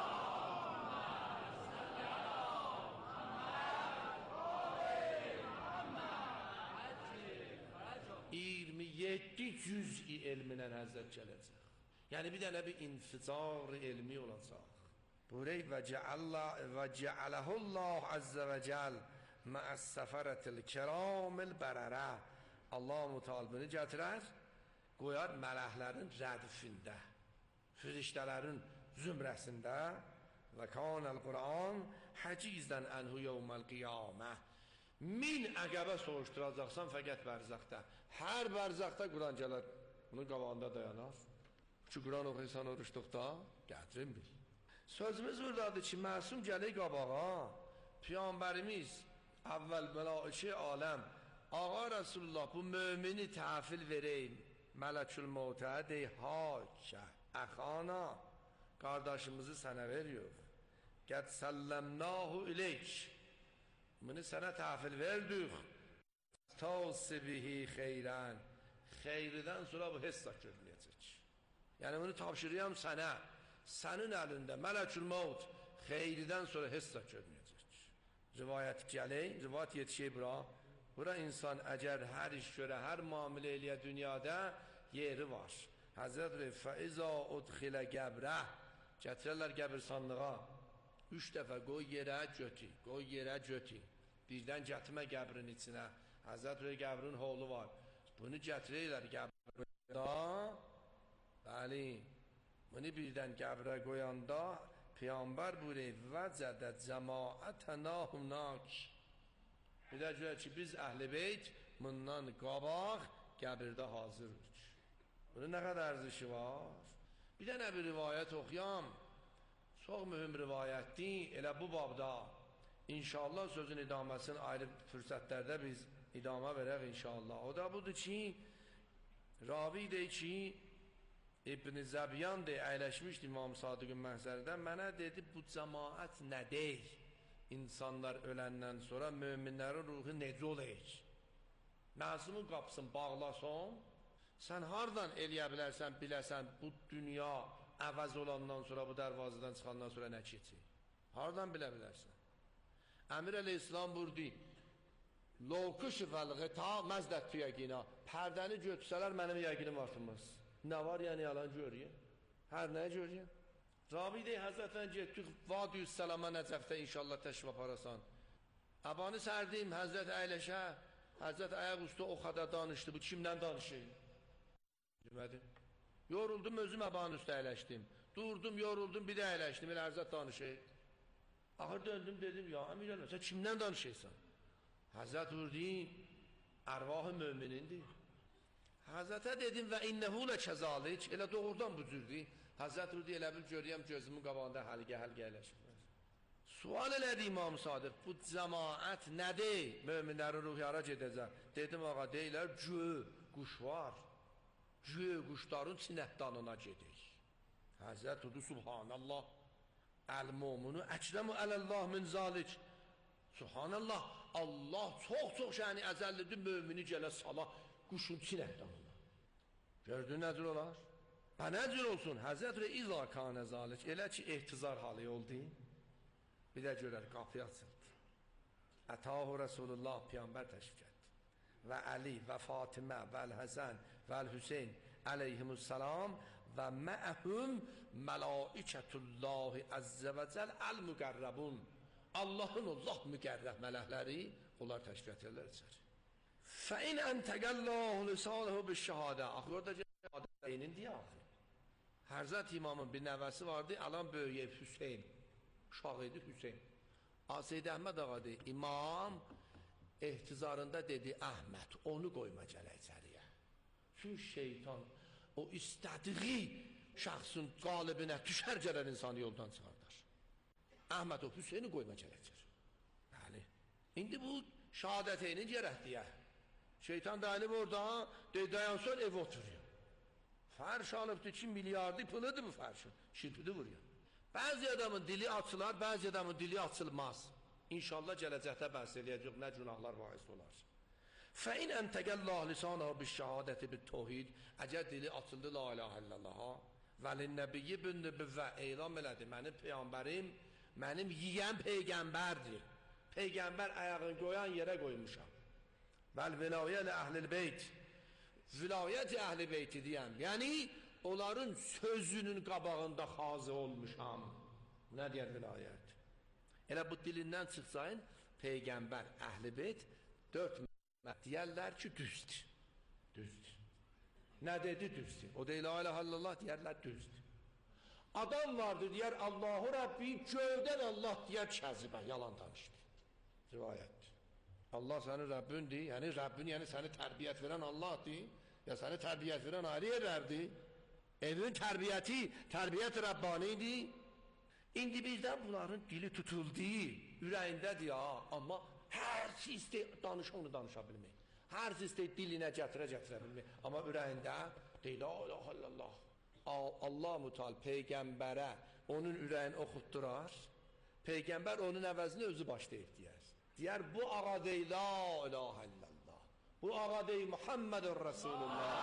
S4: 27 cüz-i elminə Həzrət gələcək. Yəni bir dənə bir inficar elmi olacaq. Burayı və cəaləhullah əzzə və cəl məəs-səfərətil kiramil bərərə. Allah-u Teala gətirər, qoyar mələklərin rədifində, firiştələrin zümrəsində və kanəl Qur'an həcizdən ənhu yevməl qiyamə. 1000 əqəbə soruşturacaqsan fəqət bərzəxdə. Hər bərzəxdə Quran gələr, bunun qabağında dayanar. Ki Quran oxuysan oruçluqda, gətirin bil. Sözümüz buradadır ki, məsum gəlir qabağa, Peyğəmbərimiz, əvvəl məlaiçə aləm, Ağa Rasulullah bu mümini təhvil vereyim, Mələkül Mevtə dey, hakə, əxana, qardaşımızı sənə veriyor. Qəd səlləmnahu ileyk, bunu sənə təhvil verdik, tavsibihi xeyrən, xeyridən sonra bu hesla görməyəcək. Yəni bunu tapşırıyam sənə, sənin əlində Mələkül Mevt, xeyridən sonra hesla görməyəcək. Rivayət gələk, rivayət yetişək bura. Bura insan əgər hər iş görə, hər müamilə eləyə dünyada yeri var. Həzrət fəizə udxilə qəbrə, gətirərlər qəbirsanlığa, 3 dəfə qoy yerə götü, qoy yerə götü. Birdən gətirmə qəbrin içinə. Həzrət qəbrin holu var. Bunu gətirirlər qəbrdə, bəli, bunu birdən qəbrə qoyanda Peyğəmbər buyurur, vəcədə cəmaətənahum nak. Bir də görək ki, biz əhl-i beyt bundan qabaq qəbirdə hazırıq. Bunun nə qədər ərzişi var? Bir dənə bir rivayət oxuyam. Çox mühüm rivayətdir. Elə bu babda inşallah sözün idaməsini ayrı fürsətlərdə biz idamə verək inşallah. O da budur ki, ravi deyir ki, İbn-i Zəbiyan deyir, əyləşmişdi İmam Sadiqin məhzərindən, mənə dedi, bu cəmaət nə deyir? İnsanlar öləndən sonra möminlərin ruhu necə olacaq? Məsumun qapısını bağlasan, sən hardan eləyə bilərsən, biləsən, bu dünya əvəz olandan sonra, bu dərvazıdan çıxandan sonra nə keçir? Hardan bilə bilərsən? Əmir əleyhissalam buyurdu, Lokuş vəl-ğita məzdət tu yəqina, pərdəni götürsələr mənim yəqinim artırmaz. Nə var yəni yalan görüyor? Hər nəyə görüyor? Rabi deyir, Həzrətən getdik, Vadiyü Səlama Nəcəfdə inşallah təşrif aparasan. Əbanı sərdim, Həzrət əyləşə, Həzrət ayaq üstü o qədər danışdı, bu kimdən danışır? Demədim. Yoruldum, özüm əbanı üstü əyləşdim. Durdum, yoruldum, bir də əyləşdim, elə Həzrət danışır. Axır döndüm, dedim, ya əmir ələm, sən kimdən danışırsan? Həzrət vurdu, ərvah-ı möminindir. Həzrətə dedim, və innəhu lə kəzalik, elə doğrudan bu cürdür. Həzrət Rudi elə bil görəyəm gözümün qabağında həlqə eləşir. Sual elədi İmam Sadiq, bu cəmaət nədir? Möminlərin ruhu hara gedəcək? Dedim, ağa, deyilər, quş var. Quşların sinəhdanına gedir. Həzrət Rudi, subhanallah, əl-mumunu əkrəmu ələllah min zalik. Subhanallah, Allah çox şəni əzəllidir, mömini gələ sala quşun sinəhdanına. Gördün nədir olar? Və nəcür olsun, Həzrət İza kanə zalik, elə ki, ehtizar halı oldu, bir də görər, qapı açıldı. Ətahu Rasulullah, Peyğəmbər təşrif etdi. Və Əli, və Fatimə, və Həsən, və Hüseyin, əleyhimussalam, və məəhum mələikətullahi əzzə və cəl əl-müqərrəbun. Allahın Allah müqərrəb mələkləri, onlar təşrif edirlər içər. Fəin əntəqəllahu lisanəhu bişşəhadə, axı orada şəhadətinin diyahı. Hərzət imamın bir nəvəsi vardı, alan böyüyə Hüseyin, uşaq idi Hüseyin. Seyd Əhməd ağa deyir, imam ehtizarında dedi, Əhməd, onu qoyma gələ içəriyə. Çünki şeytan o istədiği şəxsin qalibinə düşər gələn insanı yoldan çıxardar. Əhməd o Hüseyini qoyma gələ içər. Bəli. İndi bu şəhadəteynin gərəkdiyə. Şeytan dayanıb orada, dayansan ev oturuyor. Fərş alıbdır 2 milyardı pılıdır bu fərşin. Şirpidi vuruyor. Bəzi adamın dili açılar, bəzi adamın dili açılmaz. İnşallah gələcəkdə bəhs eləyəcək, nə günahlar vaiz olar. Fəin əntəqəllah lisanəhu bişşəhadəti bit-təvhid, əgər dili açıldı la ilahə illallah, vəlinnəbiyyi bin nübüvvə elan elədi, mənim peyğəmbərim, mənim yiyən peyğəmbərdir. Peyğəmbər ayağını qoyan yerə qoymuşam. Vəl vilayəli əhlil beyt, vilayət əhl-i beyti deyəm, yəni onların sözünün qabağında xazı olmuşam. Nə deyər vilayət? Elə bu dilindən çıxsayın, Peyğəmbər əhl-i beyt 4 məhəmməd deyərlər ki, düzdür. Düzdür. Nə dedi düzdür? O deyil, la ilahe illallah deyərlər düzdür. Adam vardır, deyər Allahu Rabbi, göydən Allah deyər kəzibə, yalan danışdı. Rivayət. Allah sənin Rəbbindir, yəni Rəbbin, yəni səni tərbiyyət verən Allahdır. Ya səni tərbiyyət verən ayrı yerlərdir. Evin tərbiyyəti, tərbiyyət Rəbbanidir. İndi birdən bunların dili tutuldu, ürəyindədir ya, amma hər şey istəyir, onu danışa bilmək. Hər şey istəyir dilinə gətirə bilmək. Amma ürəyində deyil, la ilahe illallah. Allah Müteal Peyğəmbərə onun ürəyini oxutdurar, Peyğəmbər onun əvəzini özü başlayıb deyər. Deyər, bu ağa deyil, la ilahe illallah. Bu ağa deyil, Muhammedur Resulullah.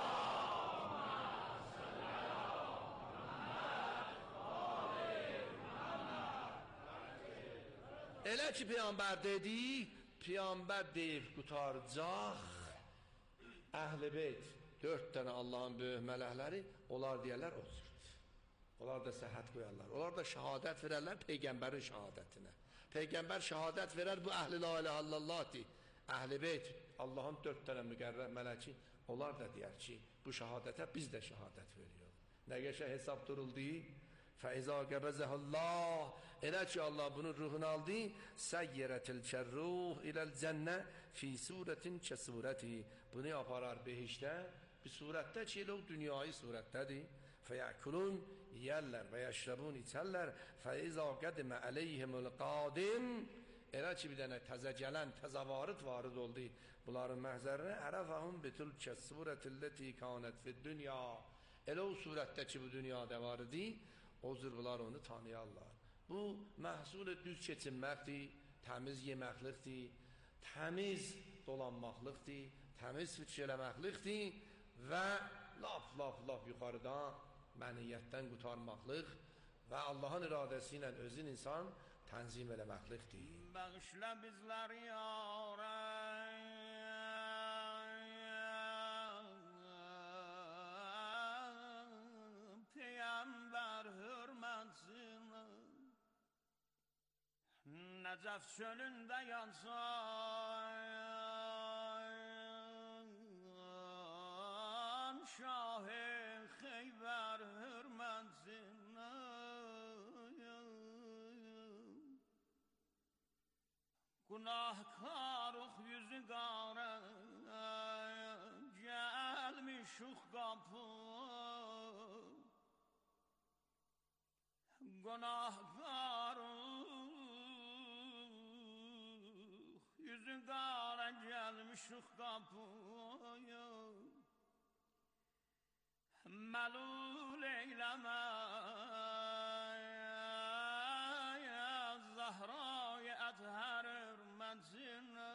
S4: Elə ki, Peyğəmbər dedi, Peyğəmbər deyib qutaracaq, Əhl-i Beyt, 4 dənə Allahın böyük mələkləri, onlar deyərlər, otur. Onlar da səhət qoyarlar, onlar da şəhadət verərlər Peyğəmbərin şəhadətinə. Peyğəmbər şəhadət verər, bu əhl-i la ilahe illallahdir. Əhl-i Beyt, Allahın 4 dənə müqərrər mələki, onlar da deyər ki, bu şəhadətə biz də şəhadət veriyor. Nə qəşə hesab duruldu? Fəizə qəbəzəhəllah, elə ki Allah bunun ruhunu aldı, səyyərətil kərruh iləl cənnə fi surətin kəsurəti. Bunu aparar behişdə, bir surətdə ki, elə o dünyayı surətdədir. Fəyəkulun, yiyərlər və yəşrəbun içərlər, fəizə qədimə əleyhimul qadim, elə ki bir dənə təzə gələn, təzə varid oldu bunların məhzərinə, ərəfəhum bitul kəsurətilləti kanət fid dünya. Elə o surətdə ki bu dünyada var idi, o cür bunlar onu tanıyarlar. Bu məhsul düz keçinməkdir, təmiz yeməklikdir, təmiz dolanmaqlıqdır, təmiz fikir eləməklikdir və laf yuxarıdan məniyyətdən qutarmaqlıq və Allahın iradəsi ilə özün insan tənzim eləməklikdir.
S5: Bağışla bizləri ya Peyğəmbər hürmətsinə Nəcəf çölündə yansan Şah-ı Xeybər hürmətsinə Günahkarıq yüzü qara gəlmişik qapı Günahkarıq yüzü qara gəlmişik qapıya Məlul eyləmə Zahra-i Ətər hürmətinə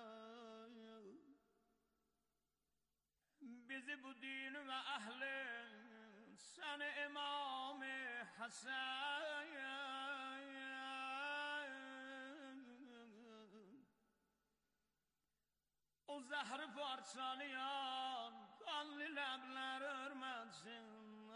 S5: Bizi bu dini və əhli Səni İmam-ı Həsən O zəhri parçalayan Qanlı ləblər hürmətsin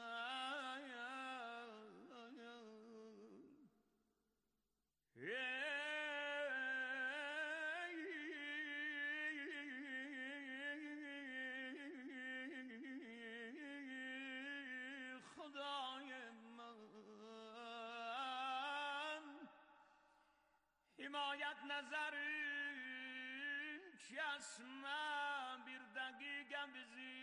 S5: Himayət nəzərin kəsmə bir dəqiqə bizi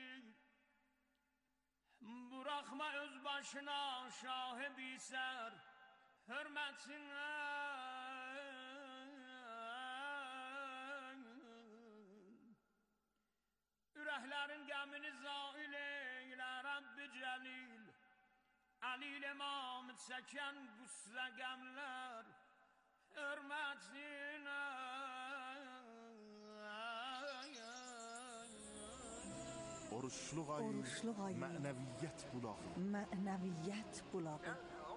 S5: Buraxma öz başına şahib-i sər hürmətinə Ürəklərin qəmini zail eylə Rəbbi Cəlil Əlil İmam çəkən qüssə qəmlər hürmətinə
S8: Oruçluq ayı mənəviyyət bulağı
S9: Mənəviyyət bulağı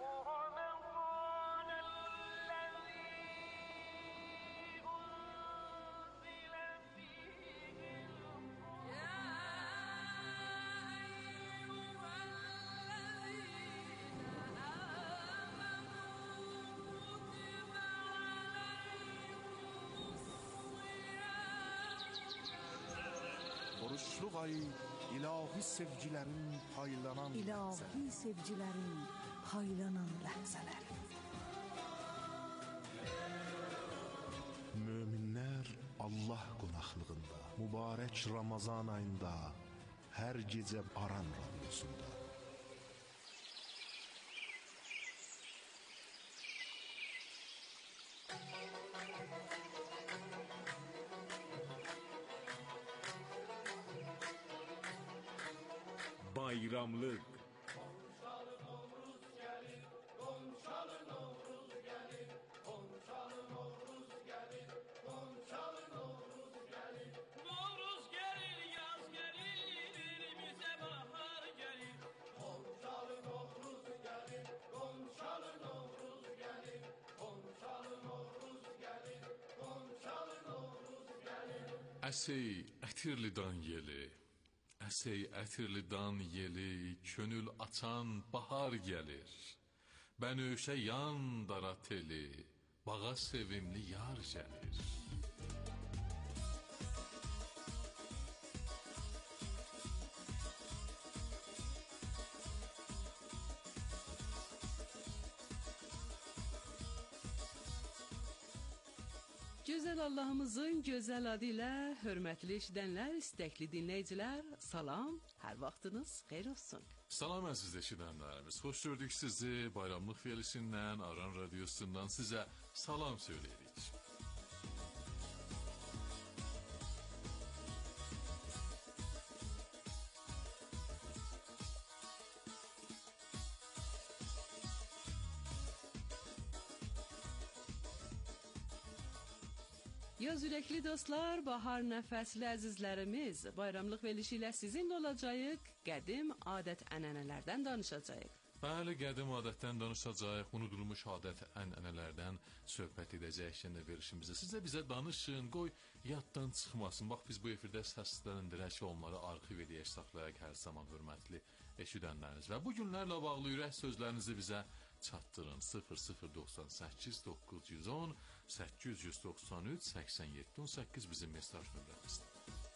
S8: Oruçluq ayı ilahi sevgilərin paylanan
S9: İlahi sevgilərin paylanan ləhzələri
S8: Möminlər Allah qonaqlığında Mübarək Ramazan ayında Hər gecə Aran radiosunda
S10: bayramlıq.
S1: Əsey ətirli dan yeli, əsey ətirli dan yeli, könül açan bahar gəlir. Bənövşə yan dara teli, bağa sevimli yar gəlir.
S11: Gözəl Allahımızın gözəl adı ilə hörmətli eşidənlər, istəkli dinləyicilər, salam, hər vaxtınız xeyir olsun.
S1: Salam əziz eşidənlərimiz, xoş gördük sizi. Bayramlıq verilişindən, Aran Radiosundan sizə salam söyləyirik.
S11: Yaz ürəkli dostlar, bahar nəfəsli əzizlərimiz, bayramlıq verilişi ilə sizinlə olacağıq, qədim adət-ənənələrdən danışacağıq.
S1: Bəli, qədim adətdən danışacağıq, unudulmuş adət-ənənələrdən söhbət edəcəyik şimdi verilişimizdə. Siz də bizə danışın, qoy yaddan çıxmasın. Bax, biz bu efirdə səsləndirək, onları arxiv edək, saxlayaq hər zaman hörmətli eşidənləriniz. Və bu günlərlə bağlı ürək sözlərinizi bizə çatdırın. 0098 910 893 87 18 bizim mesaj nömrəmizdir.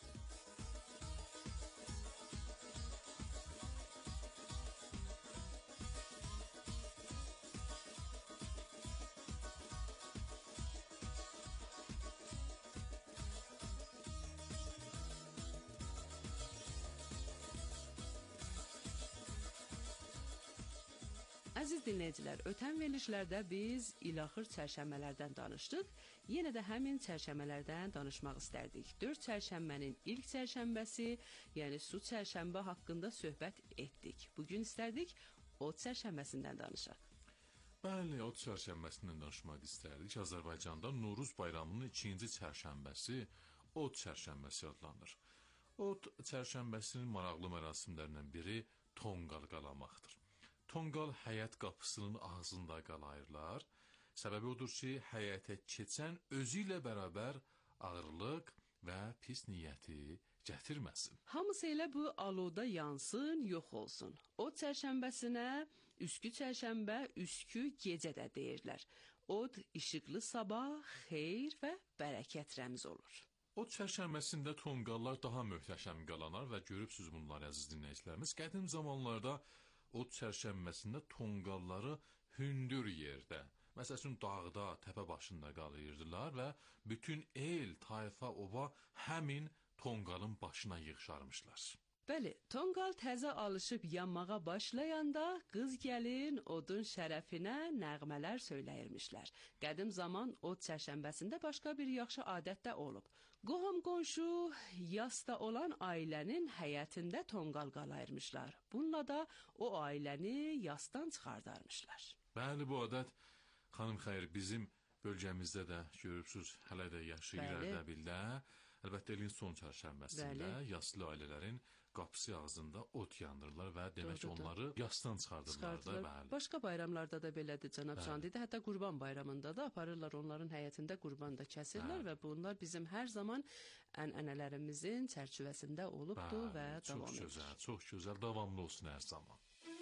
S11: Əziz dinləyicilər, ötən verilişlərdə biz ilaxır çərşənbələrdən danışdıq. Yenə də həmin çərşənbələrdən danışmaq istərdik. 4 çərşənbənin ilk çərşənbəsi, yəni su çərşənbə haqqında söhbət etdik. Bugün istərdik ot çərşənbəsindən danışaq.
S1: Bəli, ot çərşənbəsindən danışmaq istərdik. Azərbaycanda Novruz bayramının ikinci çərşənbəsi ot çərşənbəsi adlanır. Ot çərşənbəsinin maraqlı mərasimlərindən biri tonqal qalamaqdır. Tonqal həyət qapısının ağzında qalayırlar. Səbəbi odur ki, həyətə keçən özü ilə bərabər ağırlıq və pis niyyəti gətirməsin.
S11: Hamısı elə bu aloda yansın, yox olsun. Ot çərşənbəsinə üskü çərşənbə, üskü gecə də deyirlər. Od işıqlı sabah, xeyir və bərəkət rəmzi olur.
S1: Ot çərşənbəsində tonqallar daha möhtəşəm qalanar və görübsüz bunları əziz dinləyicilərimiz. Qədim zamanlarda ot çərşənbəsində tonqalları hündür yerdə, məsələn dağda, təpə başında qalayırdılar və bütün el, tayfa, ova həmin tonqalın başına yığışarmışlar.
S11: Bəli, tonqal təzə alışıb yanmağa başlayanda qız gəlin odun şərəfinə nəğmələr söyləyirmişlər. Qədim zaman ot çərşənbəsində başqa bir yaxşı adət də olub. Qohum-qonşu yasda olan ailənin həyətində tonqal qalayırmışlar. Bununla da o ailəni yasdan çıxardarmışlar.
S1: Bəli, bu adət xanım xeyr bizim bölgəmizdə də görürsüz, hələ də yaşayır Ərdəbildə. Əlbəttə ilin son çərşənbəsində yaslı ailələrin qapısı ağzında ot yandırırlar və demək onları yasdan çıxardırlar da. Bəli.
S11: Başqa bayramlarda da belədir cənab Candidə, hətta Qurban bayramında da aparırlar onların həyətində qurban da kəsirlər və bunlar bizim hər zaman ənənələrimizin çərçivəsində olubdur və davam edir.
S1: Çox gözəl, davamlı olsun hər zaman.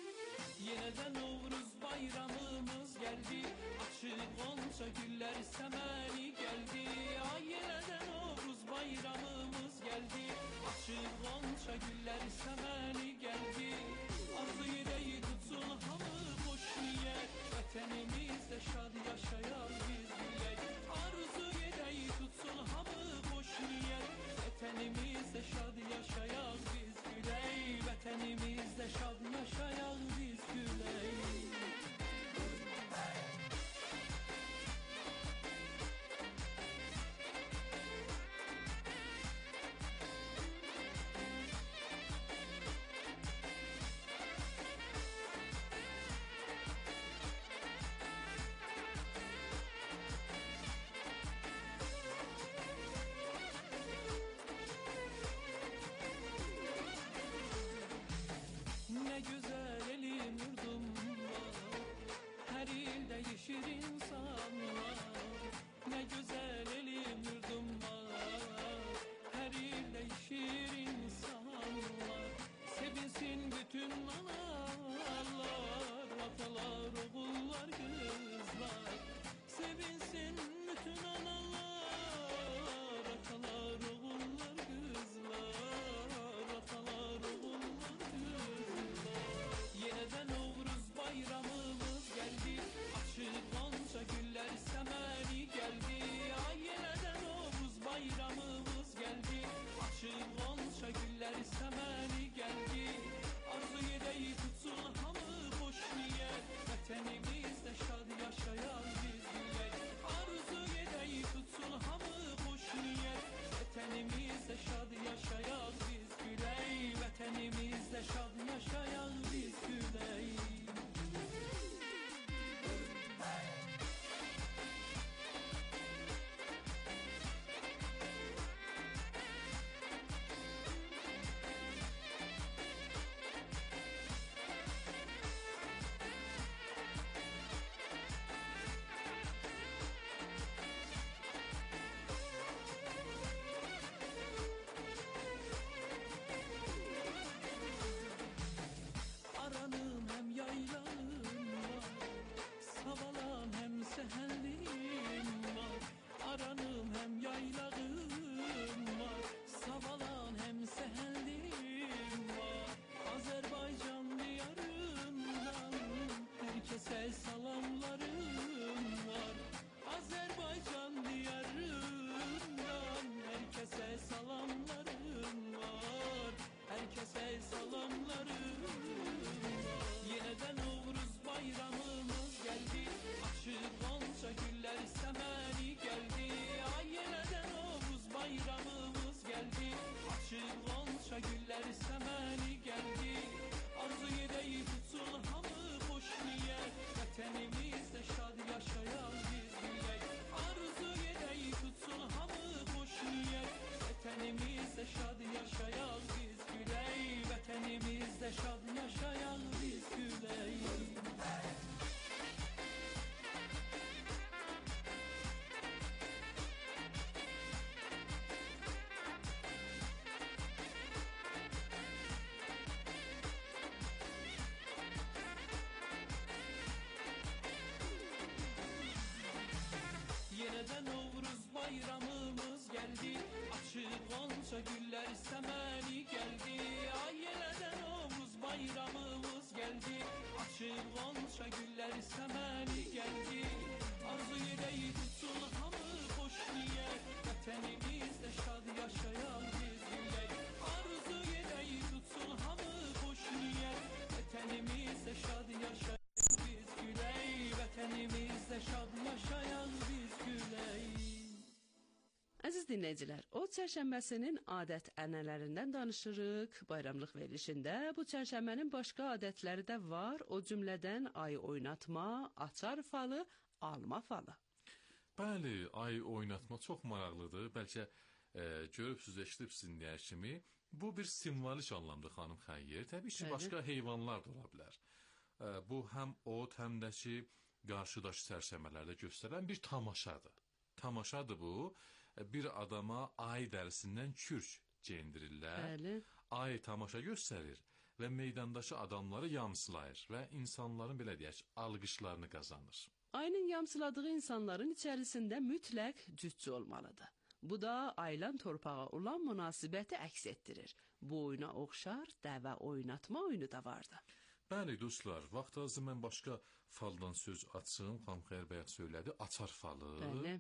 S12: Yenə də Novruz bayramımız gəldi, açıq qonça güllər səməni gəldi. Yenə də Novruz bayramımız gəldi, açıq qonça güllər səməni gəldi. Arzu edəyi tutsun hamı boş niyyət, vətənimizdə şad yaşayar biz gülək. Arzu edəyi tutsun hamı boş niyyət, vətənimizdə şad yaşayar biz gülək. Vətənimizdə şad yaşayar biz gülək. qonça güllər səməni gəldi. Ay yenə də Novruz bayramımız gəldi. Açıq qonça güllər səməni gəldi. Arzu edəyik tutsun hamı xoş niyyət. Vətənimizdə şad yaşayan biz gülək. Arzu edəyik tutsun hamı xoş niyyət. Vətənimizdə şad yaşayan biz gülək. Vətənimizdə şad yaşayan biz gülək.
S11: Əziz dinləyicilər, Od çərşənbəsinin adət-ənənələrindən danışırıq. Bayramlıq verilişində bu çərşənbənin başqa adətləri də var. O cümlədən ay oynatma, açar falı, alma falı.
S1: Bəli, ay oynatma çox maraqlıdır. Bəlkə görübsüz, eşidibsiz dinləyər kimi. Bu bir simvolik anlamdır, xanım Xəyyir. Təbii ki, başqa heyvanlar da ola bilər. Bu həm od, həm də ki, qarşıdakı çərşənbələrdə göstərilən bir tamaşadır. Tamaşadır bu. Bir adama ay dərisindən kürk geyindirirlər.
S11: Bəli.
S1: Ay tamaşa göstərir və meydandakı adamları yamsılayır və insanların, belə deyək, alqışlarını qazanır.
S11: Ayın yamsıladığı insanların içərisində mütləq cütçü olmalıdır. Bu da aylan torpağa olan münasibəti əks etdirir. Bu oyuna oxşar dəvə oynatma oyunu da vardı.
S1: Bəli, dostlar, vaxt azı mən başqa faldan söz açım. Xanım Xəyyir bayaq söylədi, açar falı.
S11: Bəli.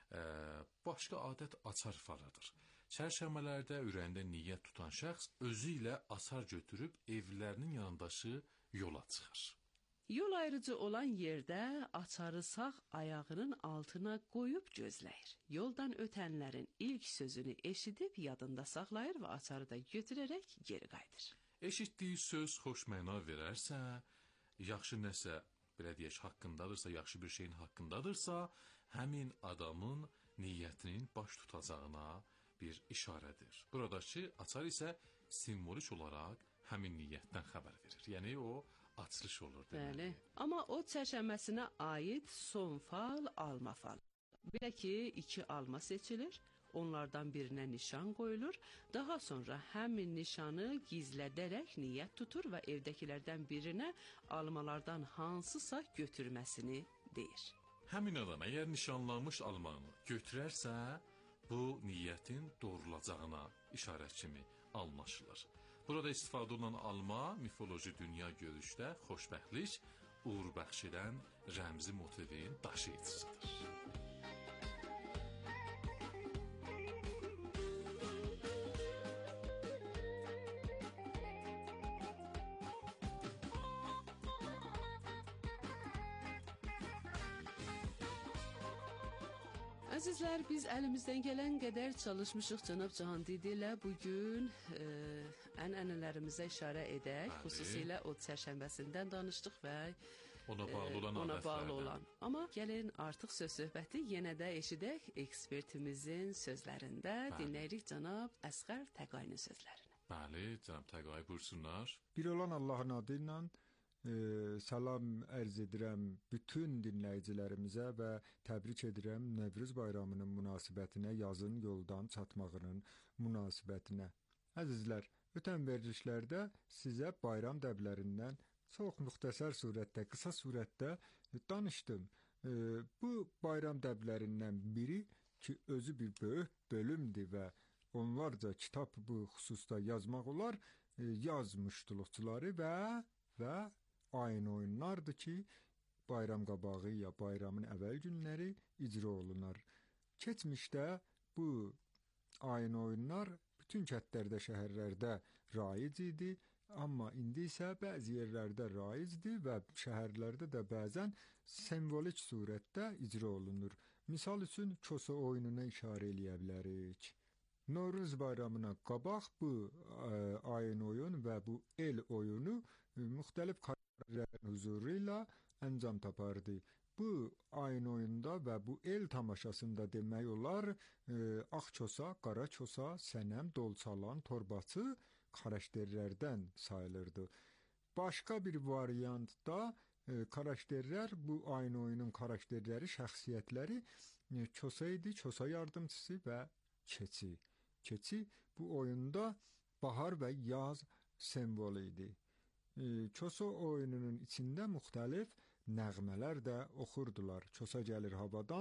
S1: Başqa adət açar falıdır. Çərşənbələrdə ürəyində niyyət tutan şəxs özü ilə açar götürüb evlərinin yanındaşı yola çıxır.
S11: Yol ayrıcı olan yerdə açarı sağ ayağının altına qoyub gözləyir. Yoldan ötənlərin ilk sözünü eşidib yadında saxlayır və açarı da götürərək geri qayıdır.
S1: Eşitdiyi söz xoş məna verərsə, yaxşı nəsə, belə deyək, haqqındadırsa, yaxşı bir şeyin haqqındadırsa, həmin adamın niyyətinin baş tutacağına bir işarədir. Buradakı açar isə simvolik olaraq həmin niyyətdən xəbər verir. Yəni o açılış olur.
S11: Bəli. Amma o çərşənbəsinə aid son fal, alma fal. Belə ki, 2 alma seçilir, onlardan birinə nişan qoyulur, daha sonra həmin nişanı gizlədərək niyyət tutur və evdəkilərdən birinə almalardan hansısa götürməsini deyir.
S1: Həmin adam əgər nişanlanmış almanı götürərsə, bu niyyətin doğrulacağına işarət kimi anlaşılır. Burada istifadə olunan alma mifoloji dünya görüşdə xoşbəxtlik, uğur bəxş edən rəmzi motivin daşıyıcısıdır.
S11: Əzizlər, biz əlimizdən gələn qədər çalışmışıq cənab Cahangir ilə bugün ənənələrimizə işarə edək.
S1: Bəli.
S11: Xüsusilə Od çərşənbəsindən danışdıq və
S1: Ona bağlı olan
S11: Amma gəlin artıq söz-söhbəti yenə də eşidək ekspertimizin sözlərində. Dinləyirik cənab Əsqər Təqayın sözlərini.
S1: Bəli, cənab Təqay, buyursunlar.
S10: Bir olan Allahın adı ilə salam ərz edirəm bütün dinləyicilərimizə və təbrik edirəm Nevruz bayramının münasibətinə, yazın yoldan çatmağının münasibətinə. Əzizlər, ötən verilişlərdə sizə bayram dəblərindən çox müxtəsər surətdə, qısa surətdə danışdım. Bu bayram dəblərindən biri ki, özü bir böyük bölümdür və onlarca kitab bu xüsusda yazmaq olar, yazmışdılıqçıları və ayın oyunlardır ki, bayram qabağı ya bayramın əvvəl günləri icra olunar. Keçmişdə bu ayın oyunlar bütün kəndlərdə, şəhərlərdə raic idi, amma indi isə bəzi yerlərdə raicdir və şəhərlərdə də bəzən simvolik surətdə icra olunur. Misal üçün, Kosa oyununa işarə eləyə bilərik. Novruz bayramına qabaq bu ayın oyun və bu el oyunu müxtəlif huzuru ilə əncam tapardı. Bu ayın oyunda və bu el tamaşasında demək olar Ağçosa, Qaraçosa, Sənəm, Dolçalan, Torbaçı karakterlərdən sayılırdı. Başqa bir variantda karakterlər, bu ayın oyunun karakterləri, şəxsiyyətləri Kosa idi, Kosa yardımçısı və Keçi. Keçi bu oyunda bahar və yaz simvolu idi. Kosa oyununun içində müxtəlif nəğmələr də oxurdular. Kosa gəlir havadan,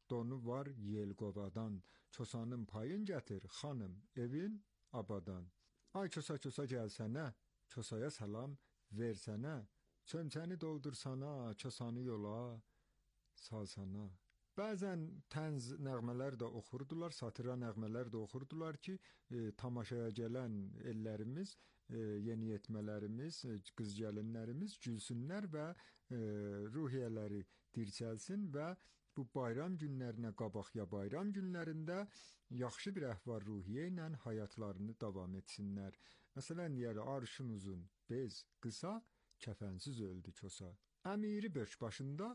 S10: donu var yelqovadan, çosanın payın gətir, xanım, evin abadan. Ay çosa çosa gəlsənə, çosaya salam versənə, çömçəni doldursana, çosanı yola salsana. Bəzən tənz nəğmələr də oxurdular, satıra nəğmələr də oxurdular ki, tamaşaya gələn ellərimiz, yeniyetmələrimiz, qız gəlinlərimiz gülsünlər və ruhiyyələri dirçəlsin və bu bayram günlərinə qabaq ya bayram günlərində yaxşı bir əhval-ruhiyyə ilə həyatlarını davam etsinlər. Məsələn, deyər, arşın uzun, bez qısa, kəfənsiz öldü çosa. Əmiri beş başında,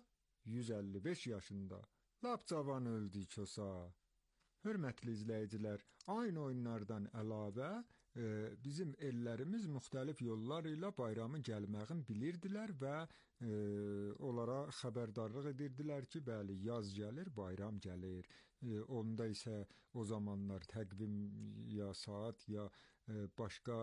S10: 155 yaşında, lap cavan öldü çosa. Hörmətli izləyicilər, aynı oyunlardan əlavə bizim ellərimiz müxtəlif yollar ilə bayramın gəlməyini bilirdilər və onlara xəbərdarlıq edirdilər ki, bəli, yaz gəlir, bayram gəlir. Onda isə o zamanlar təqvim ya saat ya başqa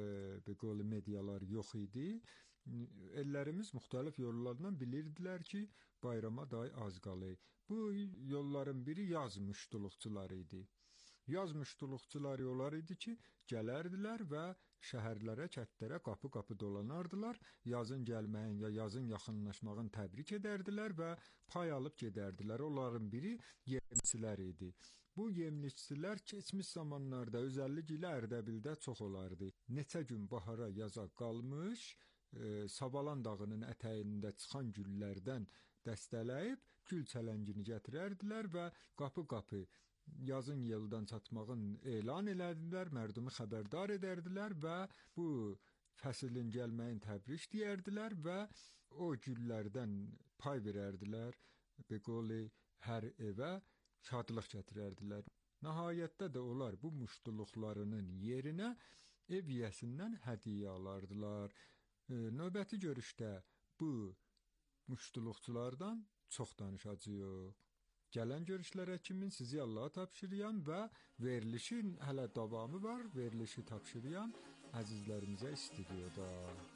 S10: medialar yox idi. Ellərimiz müxtəlif yollarla bilirdilər ki, bayrama day az qalır. Bu yolların biri yaz müştuluqçuları idi. Yaz müştuluqçuları onlar idi ki, gələrdilər və şəhərlərə, kətlərə qapı-qapı dolanardılar, yazın gəlməyin ya yazın yaxınlaşmağın təbrik edərdilər və pay alıb gedərdilər. Onların biri yemlikçilər idi. Bu yemlikçilər keçmiş zamanlarda özəlliklə Ərdəbildə çox olardı. Neçə gün bahara yaza qalmış, Savalan dağının ətəyində çıxan güllərdən dəstələyib gül çələngini gətirərdilər və qapı-qapı yazın yıldan çatmağın elan elədilər, mərdumi xəbərdar edərdilər və bu fəslin gəlməyin təbrik deyərdilər və o güllərdən pay verərdilər. Beqoli hər evə şadlıq gətirərdilər. Nəhayətdə də onlar bu muştuluqlarının yerinə ev yiyəsindən hədiyyə alardılar. Növbəti görüşdə bu muştuluqçulardan çox danışacağıq. Gələn görüşlərə kimi sizi Allaha tapşırıram və verilişin hələ davamı var. Verilişi tapşırıram əzizlərimizə studiyada.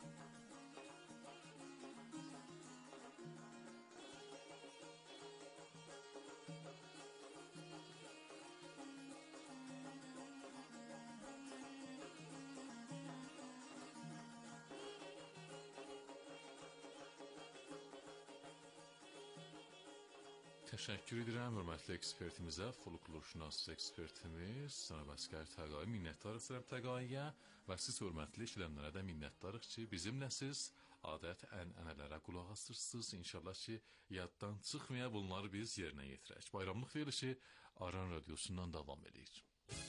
S1: Təşəkkür edirəm hörmətli ekspertimizə, folklorşünas ekspertimiz Cənab Əsgər Təqai. Minnətdarıq Cənab Təqaiyə və siz hörmətli işləyənlərə də minnətdarıq ki, bizimləsiz, adət-ənənələrə qulaq asırsınız. İnşallah ki, yaddan çıxmaya bunları biz yerinə yetirək. Bayramlıq verilişi Aran Radiosundan davam edir.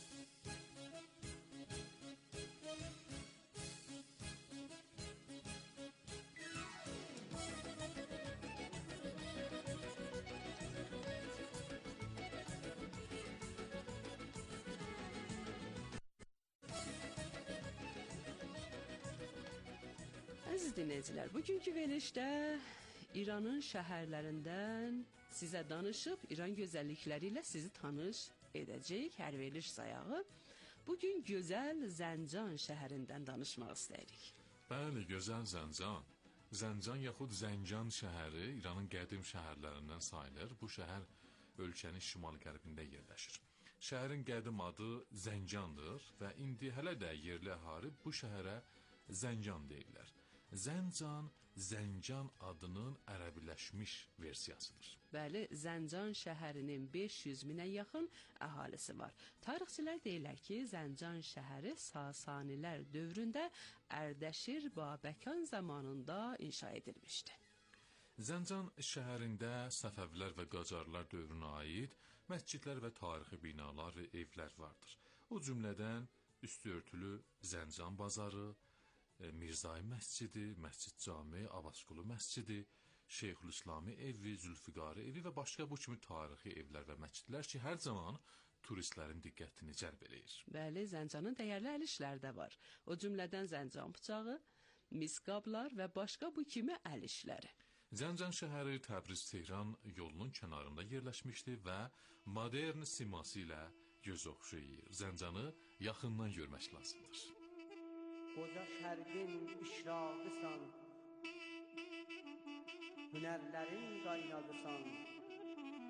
S11: Əziz dinləyicilər, bugünkü verilişdə İranın şəhərlərindən sizə danışıb, İran gözəllikləri ilə sizi tanış edəcəyik. Hər veriliş sayağı. Bugün gözəl Zəncan şəhərindən danışmaq istəyirik.
S1: Bəli, gözəl Zəncan. Zəncan yaxud Zəncan şəhəri İranın qədim şəhərlərindən sayılır. Bu şəhər ölkənin şimal-qərbində yerləşir. Şəhərin qədim adı Zəncandır və indi hələ də yerli əhali bu şəhərə Zəncan deyirlər. Zəncan, Zəncan adının ərəbiləşmiş versiyasıdır.
S11: Bəli, Zəncan şəhərinin 500 minə yaxın əhalisi var. Tarixçilər deyirlər ki, Zəncan şəhəri Sasanilər dövründə Ərdəşir Babəkan zamanında inşa edilmişdi.
S1: Zəncan şəhərində Səfəvilər və Qacarlar dövrünə aid məscidlər və tarixi binalar və evlər vardır. O cümlədən üstüörtülü Zəncan bazarı, Mirzai məscidi, Məscid Cami, Abbasqulu məscidi, Şeyxülislamı evi, Zülfiqarı evi və başqa bu kimi tarixi evlər və məscidlər ki, hər zaman turistlərin diqqətini cəlb edir.
S11: Bəli, Zəncanın dəyərli əl işləri də var. O cümlədən Zəncan bıçağı, misqablar və başqa bu kimi əl işləri.
S1: Zəncan şəhəri Təbriz-Tehran yolunun kənarında yerləşmişdir və modern siması ilə göz oxşayır. Zəncanı yaxından görmək lazımdır.
S13: Qoca şərqin işraqısan, hünərlərin qaynadısan,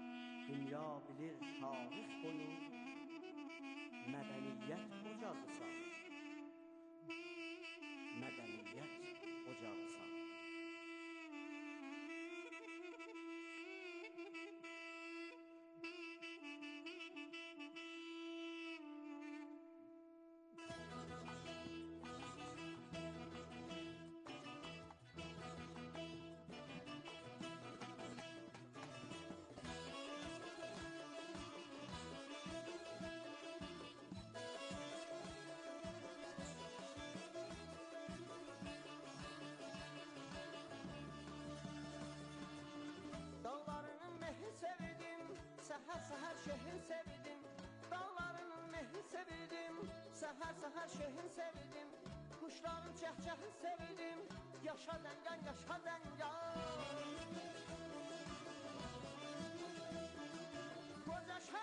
S13: Dünya bilir tarix boyu Mədəniyyət ocağısan. Mədəniyyət ocağısan.
S14: Səhər şehir sevdim, dağlarının mehri sevdim. Səhər şehir sevdim, kuşların cəhcəhi sevdim. Yaşa dəngan, yaşa dəngan. Qoca